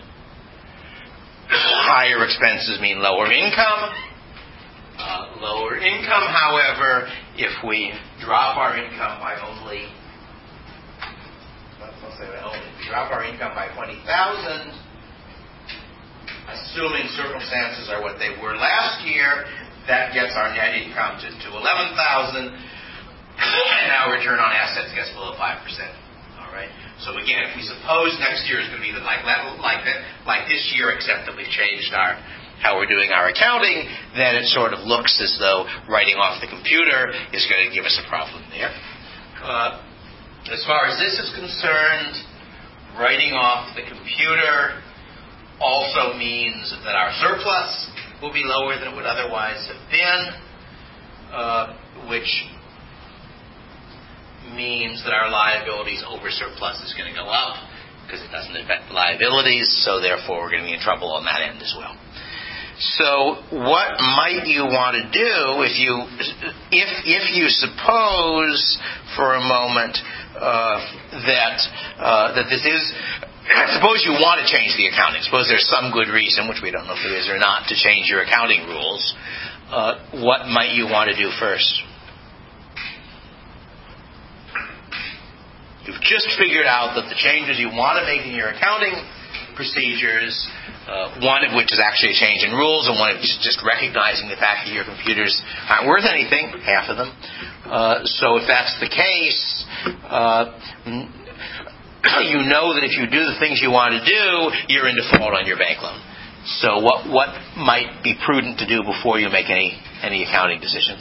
Higher expenses mean lower income. Lower income, however, if we drop our income by only, drop our income by $20,000, assuming circumstances are what they were last year, that gets our net income to $11,000, and our return on assets gets below 5%. All right. So again, if we suppose next year is going to be like this year, except that we've changed how we're doing our accounting, then it sort of looks as though writing off the computer is going to give us a problem there. As far as this is concerned, writing off the computer also means that our surplus will be lower than it would otherwise have been, which means that our liabilities over surplus is going to go up because it doesn't affect liabilities, so therefore we're going to be in trouble on that end as well. So what might you want to do if you suppose for a moment that this is, suppose you want to change the accounting. Suppose there's some good reason, which we don't know if there is or not, to change your accounting rules. What might you want to do first? You've just figured out that the changes you want to make in your accounting procedures, one of which is actually a change in rules, and one of which is just recognizing the fact that your computers aren't worth anything, half of them. So if that's the case, you know that if you do the things you want to do, you're in default on your bank loan. So what might be prudent to do before you make any accounting decisions?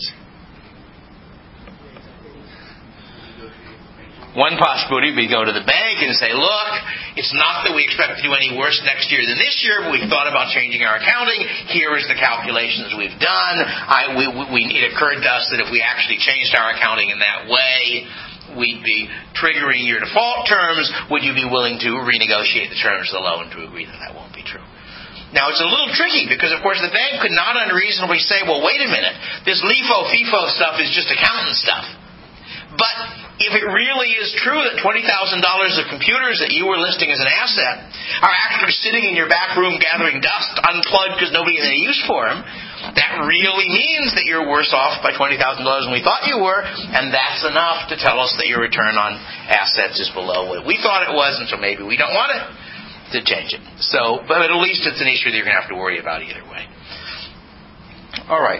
One possibility would be to go to the bank and say, look, it's not that we expect to do any worse next year than this year, but we've thought about changing our accounting. Here is the calculations we've done. It occurred to us that if we actually changed our accounting in that way, we'd be triggering your default terms. Would you be willing to renegotiate the terms of the loan to agree that that won't be true? Now, it's a little tricky because, of course, the bank could not unreasonably say, well, wait a minute, this LIFO, FIFO stuff is just accountant stuff. But if it really is true that $20,000 of computers that you were listing as an asset are actually sitting in your back room gathering dust, unplugged because nobody has any use for them, that really means that you're worse off by $20,000 than we thought you were, and that's enough to tell us that your return on assets is below what we thought it was, and so maybe we don't want to change it. So, but at least it's an issue that you're going to have to worry about either way. All right.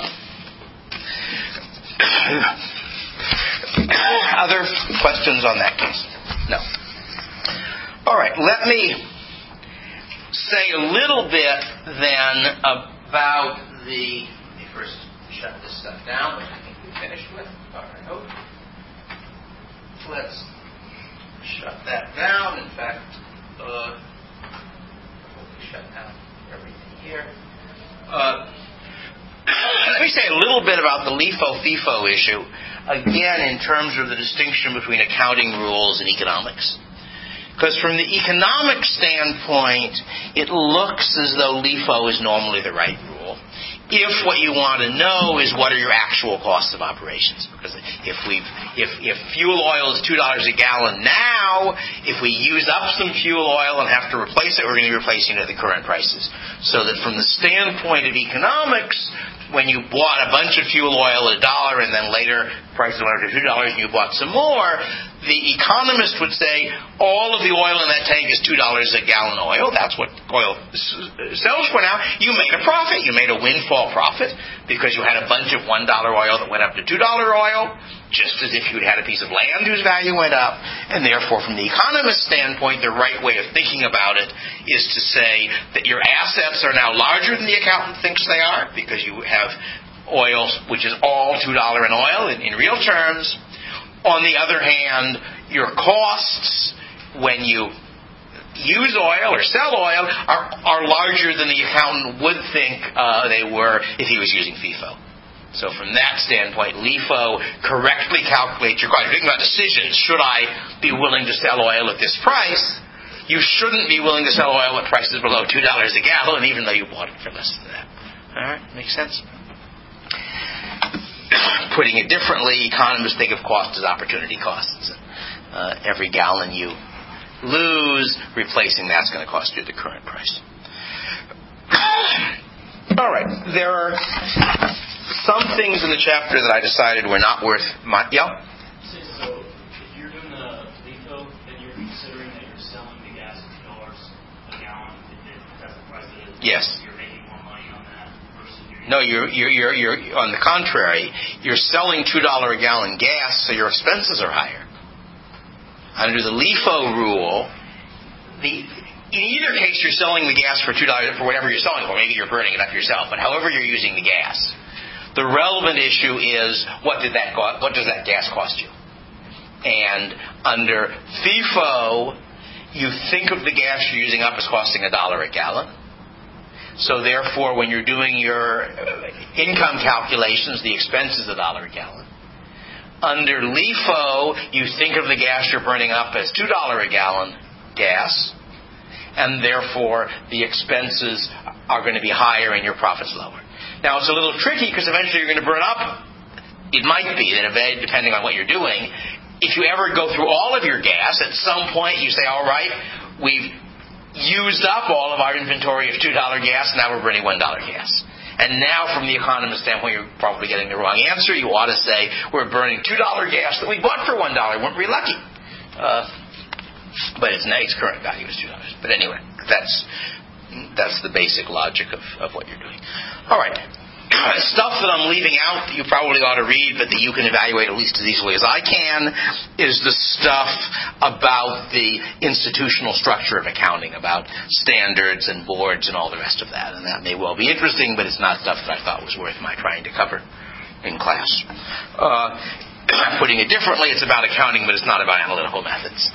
Other questions on that case? No. All right. Let me say a little bit then about let me first shut this stuff down, which I think we finished with. All right. Oh. Let's shut that down. In fact, we'll shut down everything here. Let me say a little bit about the LIFO-FIFO issue, again, in terms of the distinction between accounting rules and economics. Because from the economic standpoint, it looks as though LIFO is normally the right rule. if what you want to know is what are your actual costs of operations. Because if fuel oil is $2 a gallon now, if we use up some fuel oil and have to replace it, we're going to be replacing it at the current prices. So that from the standpoint of economics, when you bought a bunch of fuel oil at $1 and then later prices went up to $2 and you bought some more, the economist would say all of the oil in that tank is $2 a gallon oil. That's what oil sells for now. You made a profit. You made a windfall profit because you had a bunch of $1 oil that went up to $2 oil, just as if you'd had a piece of land whose value went up. And therefore, from the economist's standpoint, the right way of thinking about it is to say that your assets are now larger than the accountant thinks they are because you have oil which is all $2 in oil in real terms. On the other hand, your costs when you use oil or sell oil are larger than the accountant would think they were if he was using FIFO. So from that standpoint, LIFO correctly calculates your cost. You're thinking about decisions. Should I be willing to sell oil at this price? You shouldn't be willing to sell oil at prices below $2 a gallon, even though you bought it for less than that. All right? Makes sense? Putting it differently, economists think of cost as opportunity costs. Every gallon you lose, replacing that's going to cost you the current price. All right. There are some things in the chapter that I decided were not worth my... Yeah? So if you're doing the LIFO, then you're considering that you're selling the gas for $2 a gallon. If that's the price it is. Yes. You're making more money on that versus No, you're on the contrary. You're selling $2 a gallon gas, so your expenses are higher. Under the LIFO rule, in either case, you're selling the gas for $2 for whatever you're selling for. Maybe you're burning it up yourself, but however you're using the gas, the relevant issue is what does that gas cost you? And under FIFO, you think of the gas you're using up as costing $1 a gallon. So therefore, when you're doing your income calculations, the expense is $1 a gallon. Under LIFO, you think of the gas you're burning up as $2 a gallon gas, and therefore the expenses are going to be higher and your profits lower. Now, it's a little tricky because eventually you're going to burn up. It might be that depending on what you're doing, if you ever go through all of your gas, at some point you say, all right, we've used up all of our inventory of $2 gas, now we're burning $1 gas. And now, from the economist standpoint, you're probably getting the wrong answer. You ought to say, we're burning $2 gas that we bought for $1. Weren't we lucky? But its current value is $2. But anyway, that's the basic logic of what you're doing. All right. Stuff that I'm leaving out that you probably ought to read, but that you can evaluate at least as easily as I can, is the stuff about the institutional structure of accounting, about standards and boards and all the rest of that. And that may well be interesting, but it's not stuff that I thought was worth my trying to cover in class. Putting it differently, it's about accounting, but it's not about analytical methods.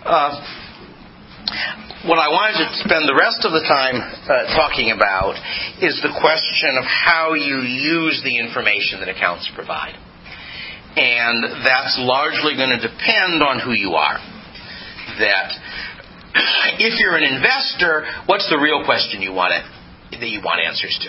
What I wanted to spend the rest of the time talking about is the question of how you use the information that accounts provide. And that's largely going to depend on who you are. That if you're an investor, what's the real question that you want answers to?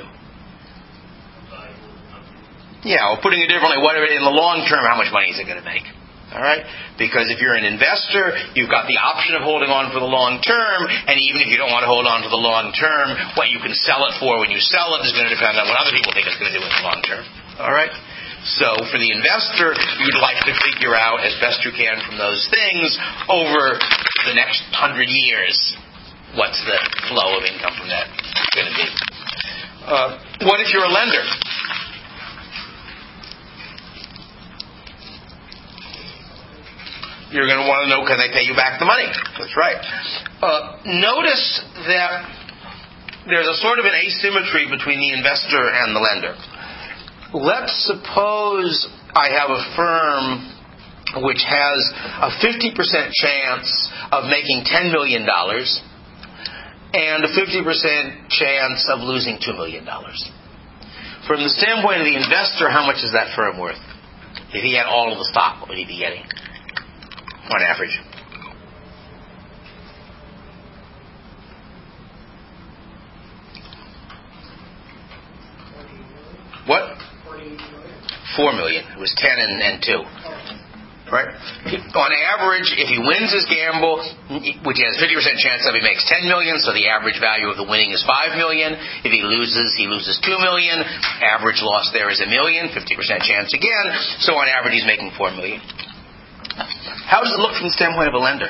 Yeah, well, putting it differently, in the long term, how much money is it going to make? All right? Because if you're an investor, you've got the option of holding on for the long term, and even if you don't want to hold on for the long term, what you can sell it for when you sell it is going to depend on what other people think it's going to do in the long term. All right? So for the investor, you'd like to figure out as best you can from those things over the next 100 years, what's the flow of income from that going to be? What if you're a lender? You're going to want to know, can they pay you back the money? That's right. Notice that there's a sort of an asymmetry between the investor and the lender. Let's suppose I have a firm which has a 50% chance of making $10 million and a 50% chance of losing $2 million. From the standpoint of the investor, how much is that firm worth? If he had all of the stock, what would he be getting? On average. 4 million. It was 10 and 2. Right? On average, if he wins his gamble, which he has a 50% chance of, he makes 10 million, so the average value of the winning is 5 million. If he loses 2 million. Average loss there is $1 million, 50% chance again. So on average, he's making 4 million. How does it look from the standpoint of a lender?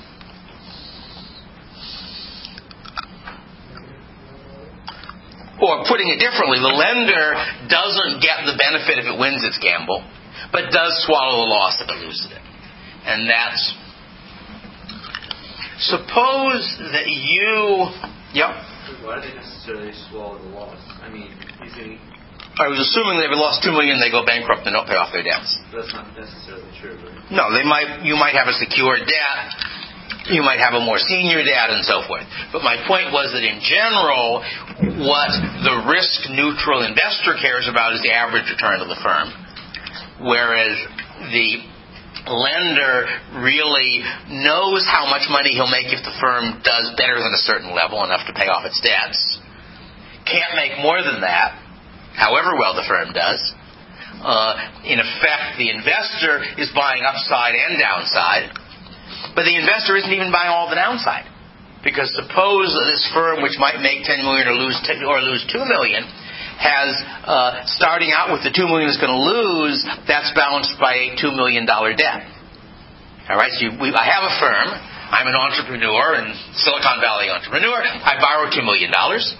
Or putting it differently, the lender doesn't get the benefit if it wins its gamble, but does swallow the loss if it loses it. And that's... Suppose that you... Yep. Why do they necessarily swallow the loss? I mean, I was assuming that if they lost $2 million, they go bankrupt and don't pay off their debts. That's not necessarily true, right? No, you might have a secured debt. You might have a more senior debt and so forth. But my point was that in general, what the risk-neutral investor cares about is the average return of the firm, whereas the lender really knows how much money he'll make if the firm does better than a certain level, enough to pay off its debts. Can't make more than that, however well the firm does. In effect, the investor is buying upside and downside, but the investor isn't even buying all the downside. Because suppose this firm, which might make 10 million or lose 2 million, has starting out with the 2 million is going to lose, that's balanced by a $2 million debt. All right, so I have a firm. I'm an entrepreneur, and Silicon Valley entrepreneur. I borrow $2 million. 50%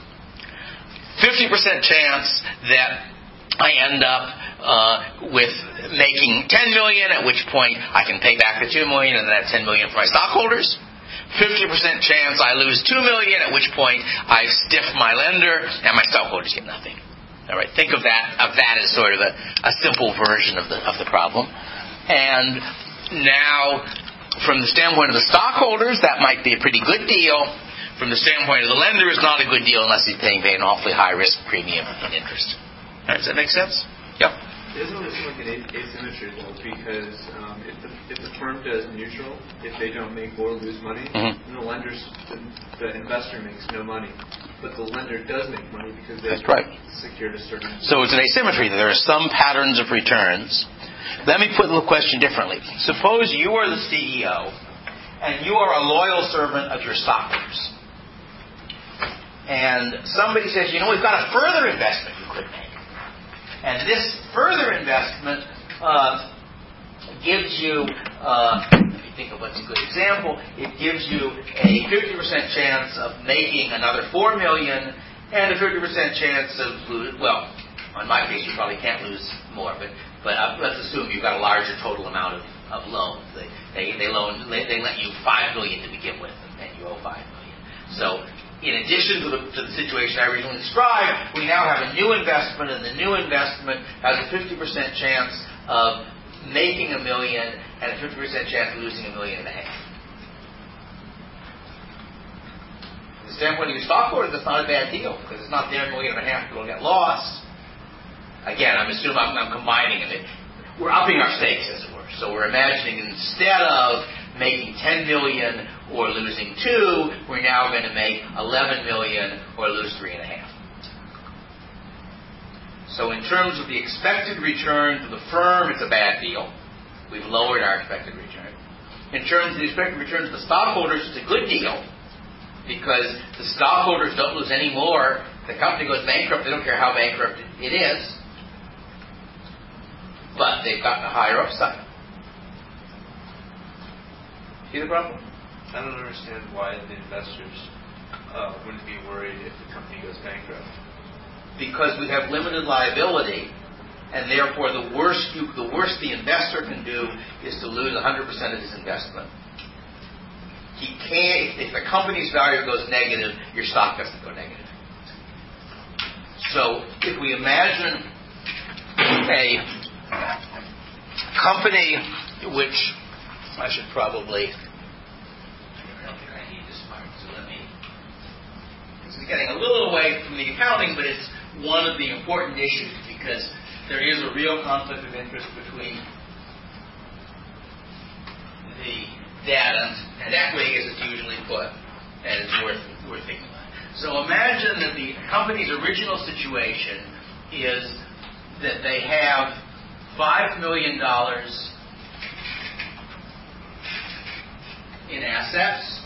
chance that I end up with making 10 million, at which point I can pay back the 2 million and then that 10 million for my stockholders. 50% chance I lose 2 million, at which point I stiff my lender and my stockholders get nothing. All right, think of that as sort of a simple version of the problem. And now, from the standpoint of the stockholders, that might be a pretty good deal. From the standpoint of the lender, it's not a good deal unless he's paying an awfully high risk premium and interest. All right, does that make sense? Yep. Isn't this like an asymmetry, though? Because if the firm does neutral, if they don't make or lose money, then the investor makes no money. But the lender does make money because they've secured a certain... So it's an asymmetry. There are some patterns of returns. Let me put the question differently. Suppose you are the CEO and you are a loyal servant of your stockholders. And somebody says, we've got a further investment you could make. And this further investment gives you, if you think of what's a good example, it gives you a 50% chance of making another $4 million and a 50% chance of losing, well, in my case you probably can't lose more, but let's assume you've got a larger total amount of loans. They let you $5 million to begin with, and you owe $5 million. So in addition to the situation I originally described, we now have a new investment, and the new investment has a 50% chance of making $1 million and a 50% chance of losing $1.5 million. From the standpoint of your stockholders, that's not a bad deal, because it's not their $1.5 million that will get lost. Again, I'm assuming I'm combining it. We're upping our stakes, as it were. So we're imagining instead of making 10 million or losing 2, we're now going to make 11 million or lose 3.5. So in terms of the expected return for the firm, it's a bad deal. We've lowered our expected return. In terms of the expected return to the stockholders, it's a good deal because the stockholders don't lose any more. The company goes bankrupt, they don't care how bankrupt it is, but they've gotten a higher upside. See the problem? I don't understand why the investors wouldn't be worried if the company goes bankrupt. Because we have limited liability, and therefore the worst the investor can do is to lose 100% of his investment. He can't. If the company's value goes negative, your stock doesn't go negative. So if we imagine a company which I should probably... I don't think I need this part, so this is getting a little away from the accounting, but it's one of the important issues because there is a real conflict of interest between the debt and equity, as it's usually put, and it's worth thinking about. So imagine that the company's original situation is that they have $5 million in assets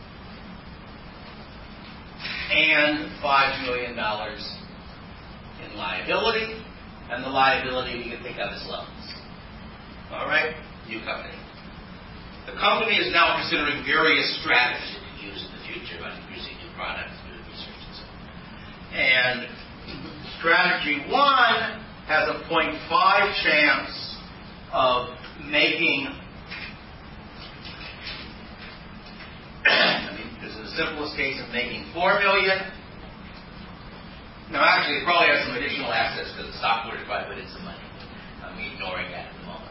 and $5 million in liability, and the liability you can think of as loans. All right? New company. The company is now considering various strategies it can use in the future, like using new products, new research, and so on. And strategy 1 has a 0.5 chance of making, this is the simplest case of making $4 million. Now, actually, it probably has some additional assets because the stockholders probably put in some money. I'm ignoring that at the moment.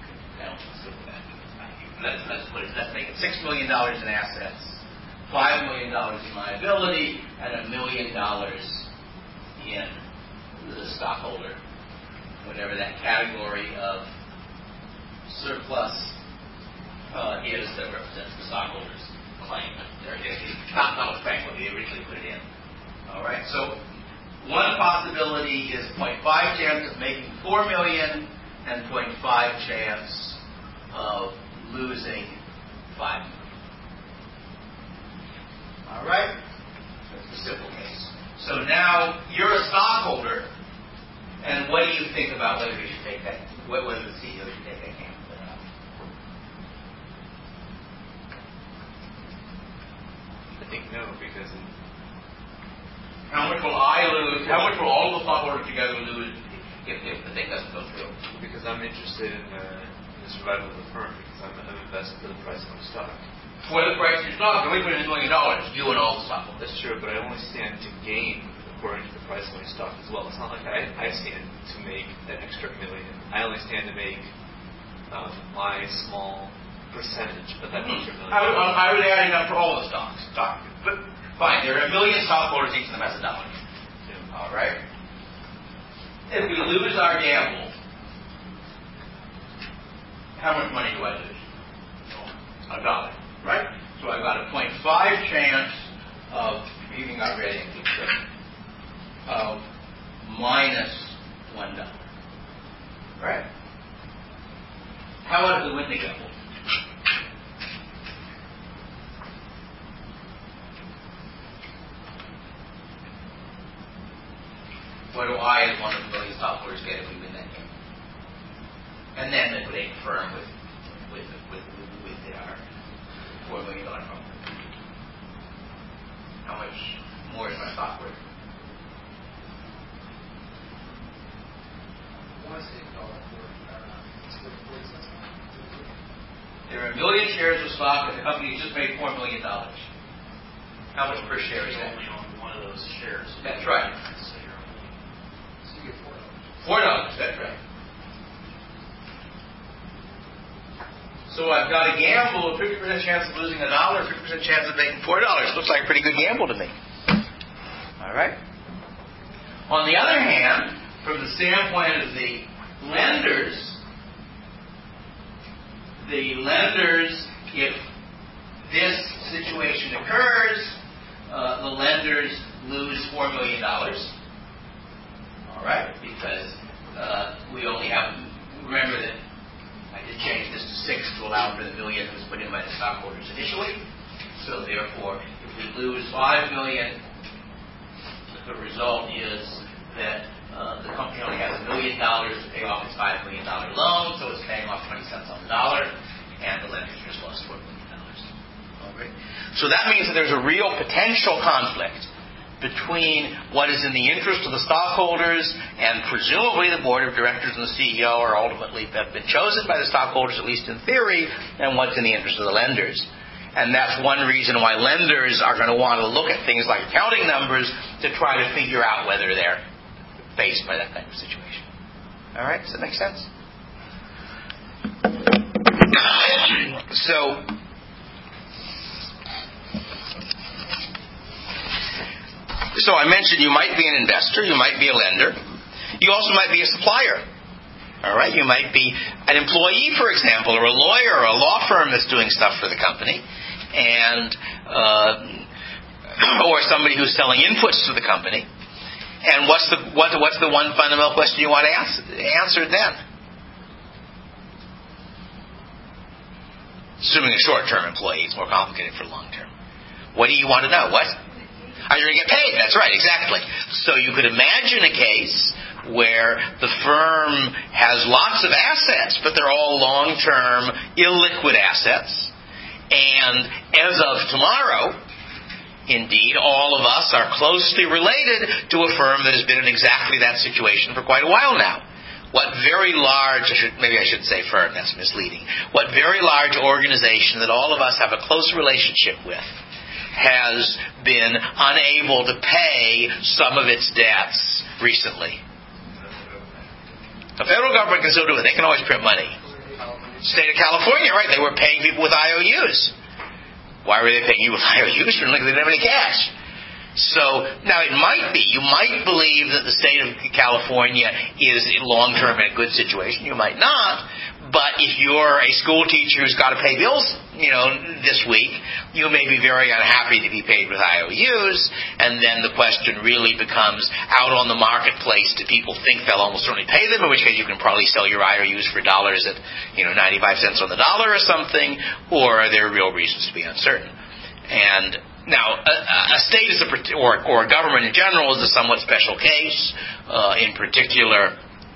Let's make it $6 million in assets, $5 million in liability, and $1 million in the stockholder, whatever that category of surplus is that represents the stockholder's claim. Not much bank what they originally put it in. All right. So one possibility is 0.5 chance of making $4 million and 0.5 chance of losing $5 million. All right? That's a simple case. So now you're a stockholder, and what do you think about whether you should take that? Whether the CEO should take that gamble or not? I think no, because how much will I lose? How much will all the stockholders together lose if the thing doesn't go through? Because I'm interested in the survival of the firm, because I'm invested for the price of my stock. For the price of your stock, you're putting in $1 million, you and all the stockholders. That's true, but I only stand to gain according to the price of my stock as well. It's not like I stand to make an extra $1 million. I only stand to make my small percentage of that extra $1 million. I would add it up for all the stocks. But fine, there are 1 million stockholders, each of them has $1. Yeah. All right? If we lose our gamble, how much money do I lose? $1. Right? So I've got a 0.5 chance of leaving our rating of minus $1. Right? How about if we win the gamble? What do I, as one of the 1 million stockholders, get if we win that game? And then liquidate the firm with our $4 million fund. How much more is my stock worth? There are 1 million shares of stock, and the company just made $4 million. How much per share is that? Only on one of those shares. That's right. So you get $4. That's right. So I've got a gamble, a 50% chance of losing $1, 50% chance of making $4. Looks like a pretty good gamble to me. All right. On the other hand, from the standpoint of the lenders, if this situation occurs, the lenders lose $4 million. All right, because we only have. Remember that I did change this to 6 to allow for the $1 million that was put in by the stockholders initially. So therefore, if we lose $5 million, the result is that the company only has $1 million to pay off its $5 million loan, so it's paying off 20 cents on the dollar, and the lenders just lost $4 million. All right. So that means that there's a real potential conflict between what is in the interest of the stockholders, and presumably the board of directors and the CEO are ultimately have been chosen by the stockholders, at least in theory, and what's in the interest of the lenders. And that's one reason why lenders are going to want to look at things like accounting numbers to try to figure out whether they're faced by that kind of situation. All right? Does that make sense? So I mentioned you might be an investor, you might be a lender, you also might be a supplier. All right, you might be an employee, for example, or a lawyer or a law firm that's doing stuff for the company, and or somebody who's selling inputs to the company. And what's the one fundamental question you want to answer then? Assuming a short-term employee, it's more complicated for long-term. What do you want to know? What? Are you going to get paid? That's right, exactly. So you could imagine a case where the firm has lots of assets, but they're all long-term, illiquid assets. And as of tomorrow, indeed, all of us are closely related to a firm that has been in exactly that situation for quite a while now. What very large, maybe I should say firm, that's misleading. What very large organization that all of us have a close relationship with has been unable to pay some of its debts recently? The federal government can still do it. They can always print money. State of California, right? They were paying people with IOUs. Why were they paying you with IOUs? Because they didn't have any cash. So, now it might be, you might believe that the state of California is long-term in a good situation. You might not. But if you're a school teacher who's got to pay bills, this week, you may be very unhappy to be paid with IOUs, and then the question really becomes, out on the marketplace, do people think they'll almost certainly pay them, in which case you can probably sell your IOUs for dollars at, 95 cents on the dollar or something, or are there real reasons to be uncertain? And now, a state or a government in general is a somewhat special case. In particular,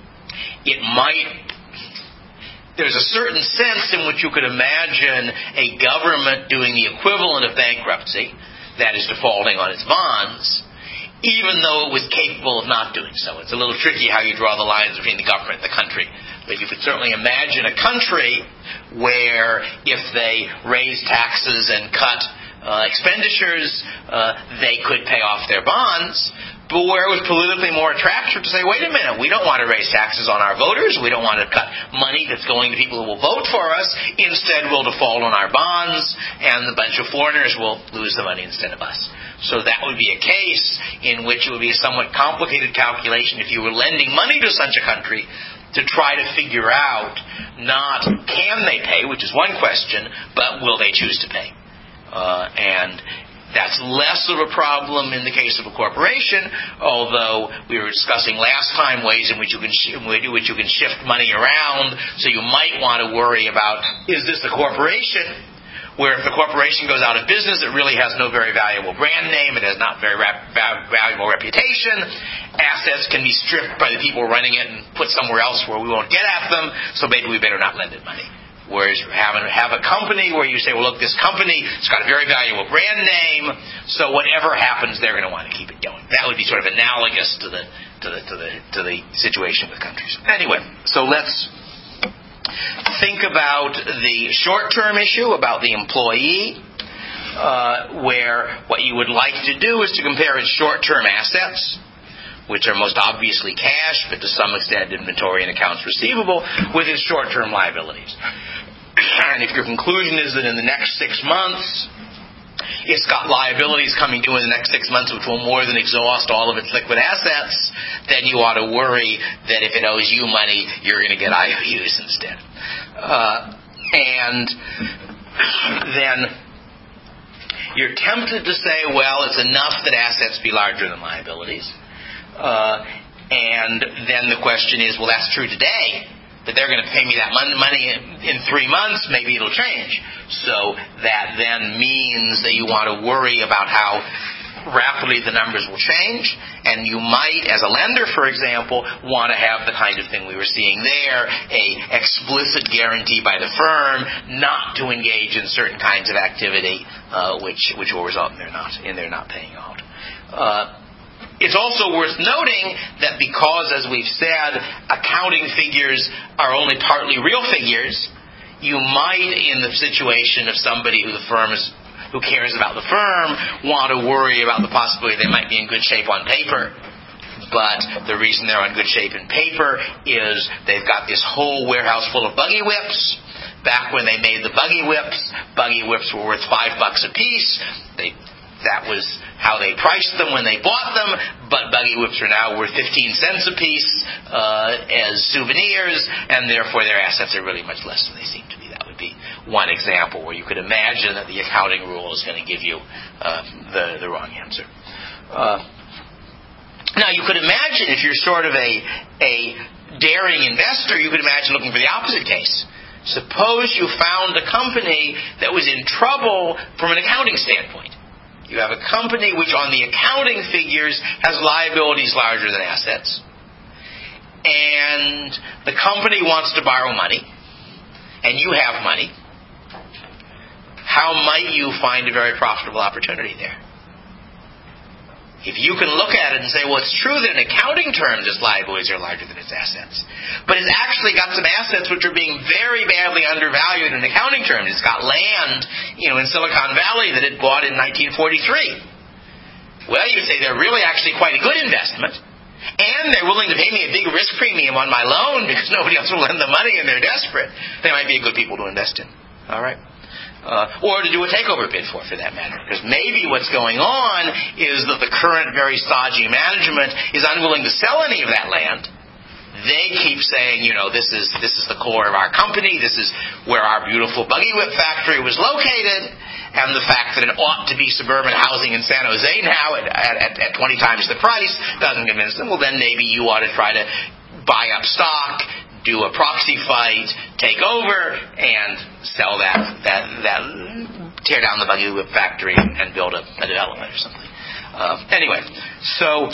there's a certain sense in which you could imagine a government doing the equivalent of bankruptcy, that is, defaulting on its bonds, even though it was capable of not doing so. It's a little tricky how you draw the lines between the government and the country. But you could certainly imagine a country where if they raise taxes and cut expenditures, they could pay off their bonds, but where it was politically more attractive to say, wait a minute, we don't want to raise taxes on our voters, we don't want to cut money that's going to people who will vote for us, instead we'll default on our bonds, and the bunch of foreigners will lose the money instead of us. So that would be a case in which it would be a somewhat complicated calculation if you were lending money to such a country to try to figure out not can they pay, which is one question, but will they choose to pay. And that's less of a problem in the case of a corporation, although we were discussing last time ways in which you can shift money around. So you might want to worry about, is this a corporation where if the corporation goes out of business, it really has no very valuable brand name, it has not very valuable reputation, assets can be stripped by the people running it and put somewhere else where we won't get at them, so maybe we better not lend it money. Whereas have a company where you say, well, look, this company, it's got a very valuable brand name, so whatever happens, they're going to want to keep it going. That would be sort of analogous to the situation with countries. Anyway, so let's think about the short-term issue, about the employee, where what you would like to do is to compare its short-term assets, which are most obviously cash, but to some extent inventory and accounts receivable, with its short-term liabilities. And if your conclusion is that in the next 6 months, it's got liabilities coming due in the next 6 months which will more than exhaust all of its liquid assets, then you ought to worry that if it owes you money, you're going to get IOUs instead. And then you're tempted to say, well, it's enough that assets be larger than liabilities. And then the question is, well, that's true today, but they're going to pay me that money in 3 months, maybe it'll change. So that then means that you want to worry about how rapidly the numbers will change, and you might, as a lender, for example, want to have the kind of thing we were seeing there, a explicit guarantee by the firm not to engage in certain kinds of activity, which will result in their not paying out. It's also worth noting that because, as we've said, accounting figures are only partly real figures, you might, in the situation of somebody who cares about the firm, want to worry about the possibility they might be in good shape on paper. But the reason they're in good shape in paper is they've got this whole warehouse full of buggy whips. Back when they made the buggy whips were worth $5 a piece. That was how they priced them when they bought them, but buggy whips are now worth 15 cents a piece as souvenirs, and therefore their assets are really much less than they seem to be. That would be one example where you could imagine that the accounting rule is going to give you the wrong answer. Now, you could imagine, if you're sort of a daring investor, you could imagine looking for the opposite case. Suppose you found a company that was in trouble from an accounting standpoint. You have a company which on the accounting figures has liabilities larger than assets. And the company wants to borrow money. And you have money. How might you find a very profitable opportunity there? If you can look at it and say, well, it's true that in accounting terms its liabilities are larger than its assets, but it's actually got some assets which are being very badly undervalued in accounting terms. It's got land, in Silicon Valley that it bought in 1943. Well, you would say they're really actually quite a good investment, and they're willing to pay me a big risk premium on my loan because nobody else will lend the money and they're desperate. They might be a good people to invest in. All right? Or to do a takeover bid for that matter. Because maybe what's going on is that the current very stodgy management is unwilling to sell any of that land. They keep saying, this is the core of our company. This is where our beautiful buggy whip factory was located. And the fact that it ought to be suburban housing in San Jose now at 20 times the price doesn't convince them. Well, then maybe you ought to try to buy up stock, do a proxy fight, take over, and sell that tear down the buggy whip factory and build a development or something. Anyway, so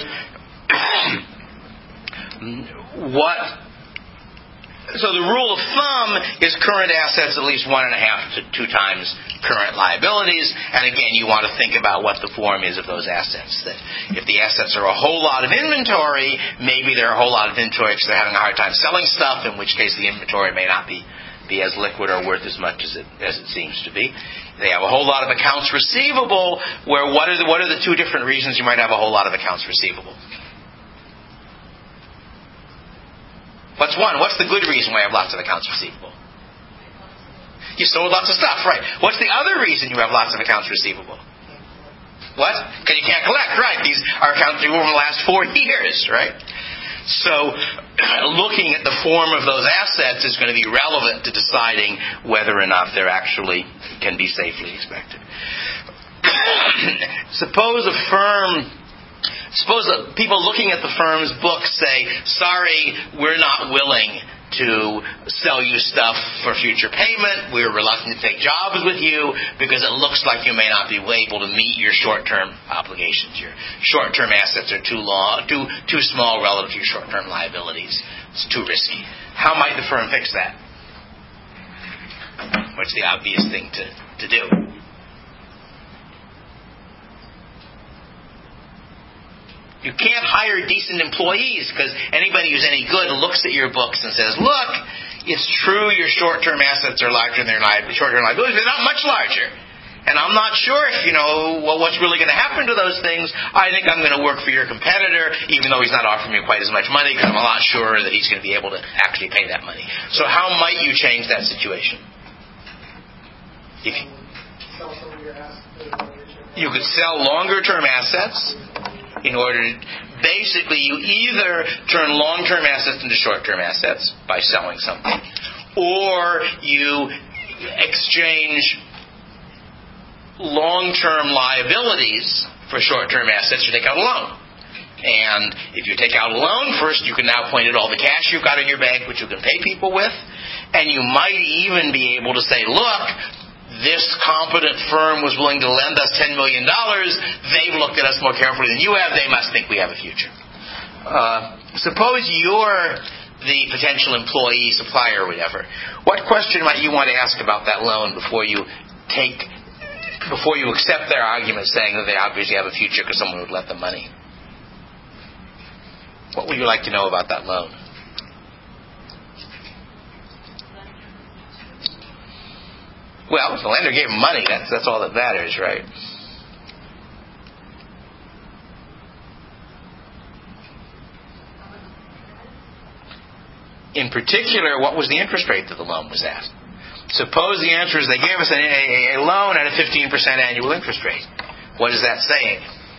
the rule of thumb is current assets at least 1.5 to 2 times current liabilities. And again, you want to think about what the form is of those assets. That if the assets are a whole lot of inventory, maybe there are a whole lot of inventory because they're having a hard time selling stuff, in which case the inventory may not be as liquid or worth as much as it seems to be. They have a whole lot of accounts receivable, where what are the 2 different reasons you might have a whole lot of accounts receivable? What's one? What's the good reason why you have lots of accounts receivable? You sold lots of stuff, right. What's the other reason you have lots of accounts receivable? What? Because you can't collect, right. These are accounts receivable in the last 4 years, right? So, looking at the form of those assets is going to be relevant to deciding whether or not they're actually can be safely expected. Suppose people looking at the firm's books say, sorry, we're not willing to sell you stuff for future payment. We're reluctant to take jobs with you because it looks like you may not be able to meet your short-term obligations. Your short-term assets are too small relative to your short-term liabilities. It's too risky. How might the firm fix that? What's the obvious thing to do? You can't hire decent employees because anybody who's any good looks at your books and says, look, it's true your short-term assets are larger than their short-term liabilities. They're not much larger. And I'm not sure if, what's really going to happen to those things. I think I'm going to work for your competitor, even though he's not offering me quite as much money, because I'm a lot surer that he's going to be able to actually pay that money. So how might you change that situation? You could sell longer-term assets. In order to, basically, you either turn long-term assets into short-term assets by selling something, or you exchange long-term liabilities for short-term assets. You take out a loan. And if you take out a loan first, you can now point at all the cash you've got in your bank, which you can pay people with. And you might even be able to say, look, this competent firm was willing to lend us $10 million. They've looked at us more carefully than you have. They must think we have a future. Suppose you're the potential employee, supplier, or whatever. What question might you want to ask about that loan before you accept their argument saying that they obviously have a future because someone would let them money? What would you like to know about that loan? Well, if the lender gave him money, that's all that matters, right? In particular, what was the interest rate that the loan was at? Suppose the answer is they gave us a loan at a 15% annual interest rate. What is that saying?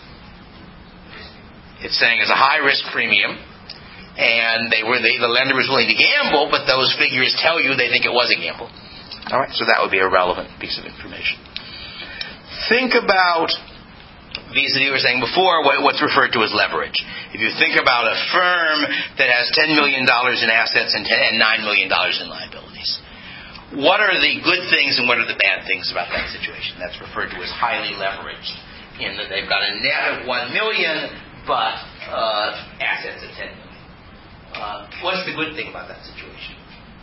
It's saying it's a high-risk premium, and the lender was willing to gamble, but those figures tell you they think it was a gamble. All right, so that would be a relevant piece of information. Think about, vis-a-vis we were saying before, what's referred to as leverage. If you think about a firm that has $10 million in assets and $9 million in liabilities, what are the good things and what are the bad things about that situation? That's referred to as highly leveraged, in that they've got a net of $1 million, but assets of $10 million. What's the good thing about that situation?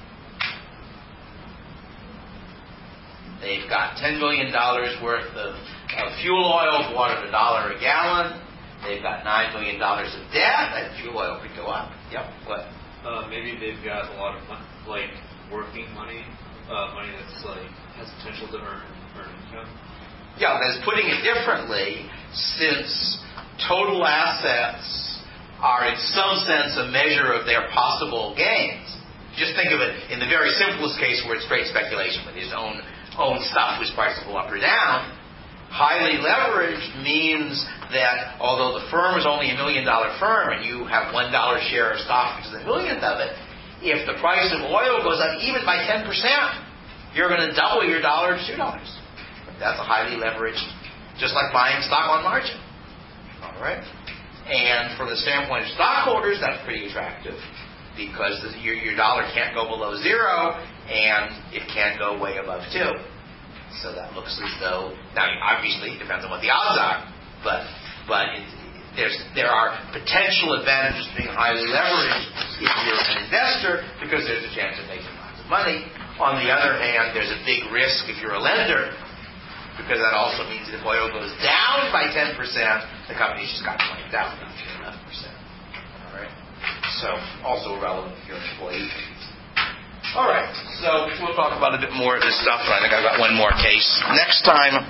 They've got $10 million worth of fuel oil bought at $1 a gallon. They've got $9 million of debt. That fuel oil could go up. Yep. What? Maybe they've got a lot of working money, money that's has potential to earn income. Yeah, that's putting it differently, since total assets are in some sense a measure of their possible gains. Just think of it in the very simplest case where it's straight speculation with his own stuff, whose price will go up or down. Highly leveraged means that although the firm is only $1 million firm and you have $1 share of stock, which is $1 millionth of it, if the price of oil goes up even by 10%, you're going to double your dollar to $2. That's a highly leveraged, just like buying stock on margin. All right? And from the standpoint of stockholders, that's pretty attractive, because your dollar can't go below zero, and it can't go way above 2. So that looks as though, now obviously it depends on what the odds are, but there are potential advantages to being highly leveraged if you're an investor, because there's a chance of making lots of money. On the other hand, there's a big risk if you're a lender, because that also means that if oil goes down by 10%, the company's just got wiped out, not 11%. All right? So also relevant if you're an employee. All right, so we'll talk about a bit more of this stuff. I think I've got one more case next time.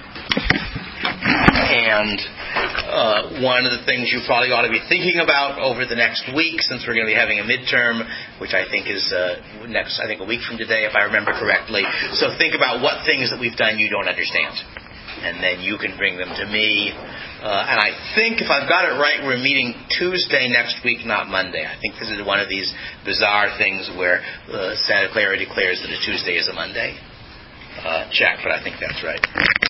And one of the things you probably ought to be thinking about over the next week, since we're going to be having a midterm, which I think is a week from today, if I remember correctly. So think about what things that we've done you don't understand. And then you can bring them to me. And I think, if I've got it right, we're meeting Tuesday next week, not Monday. I think this is one of these bizarre things where Santa Clara declares that a Tuesday is a Monday. Check, but I think that's right.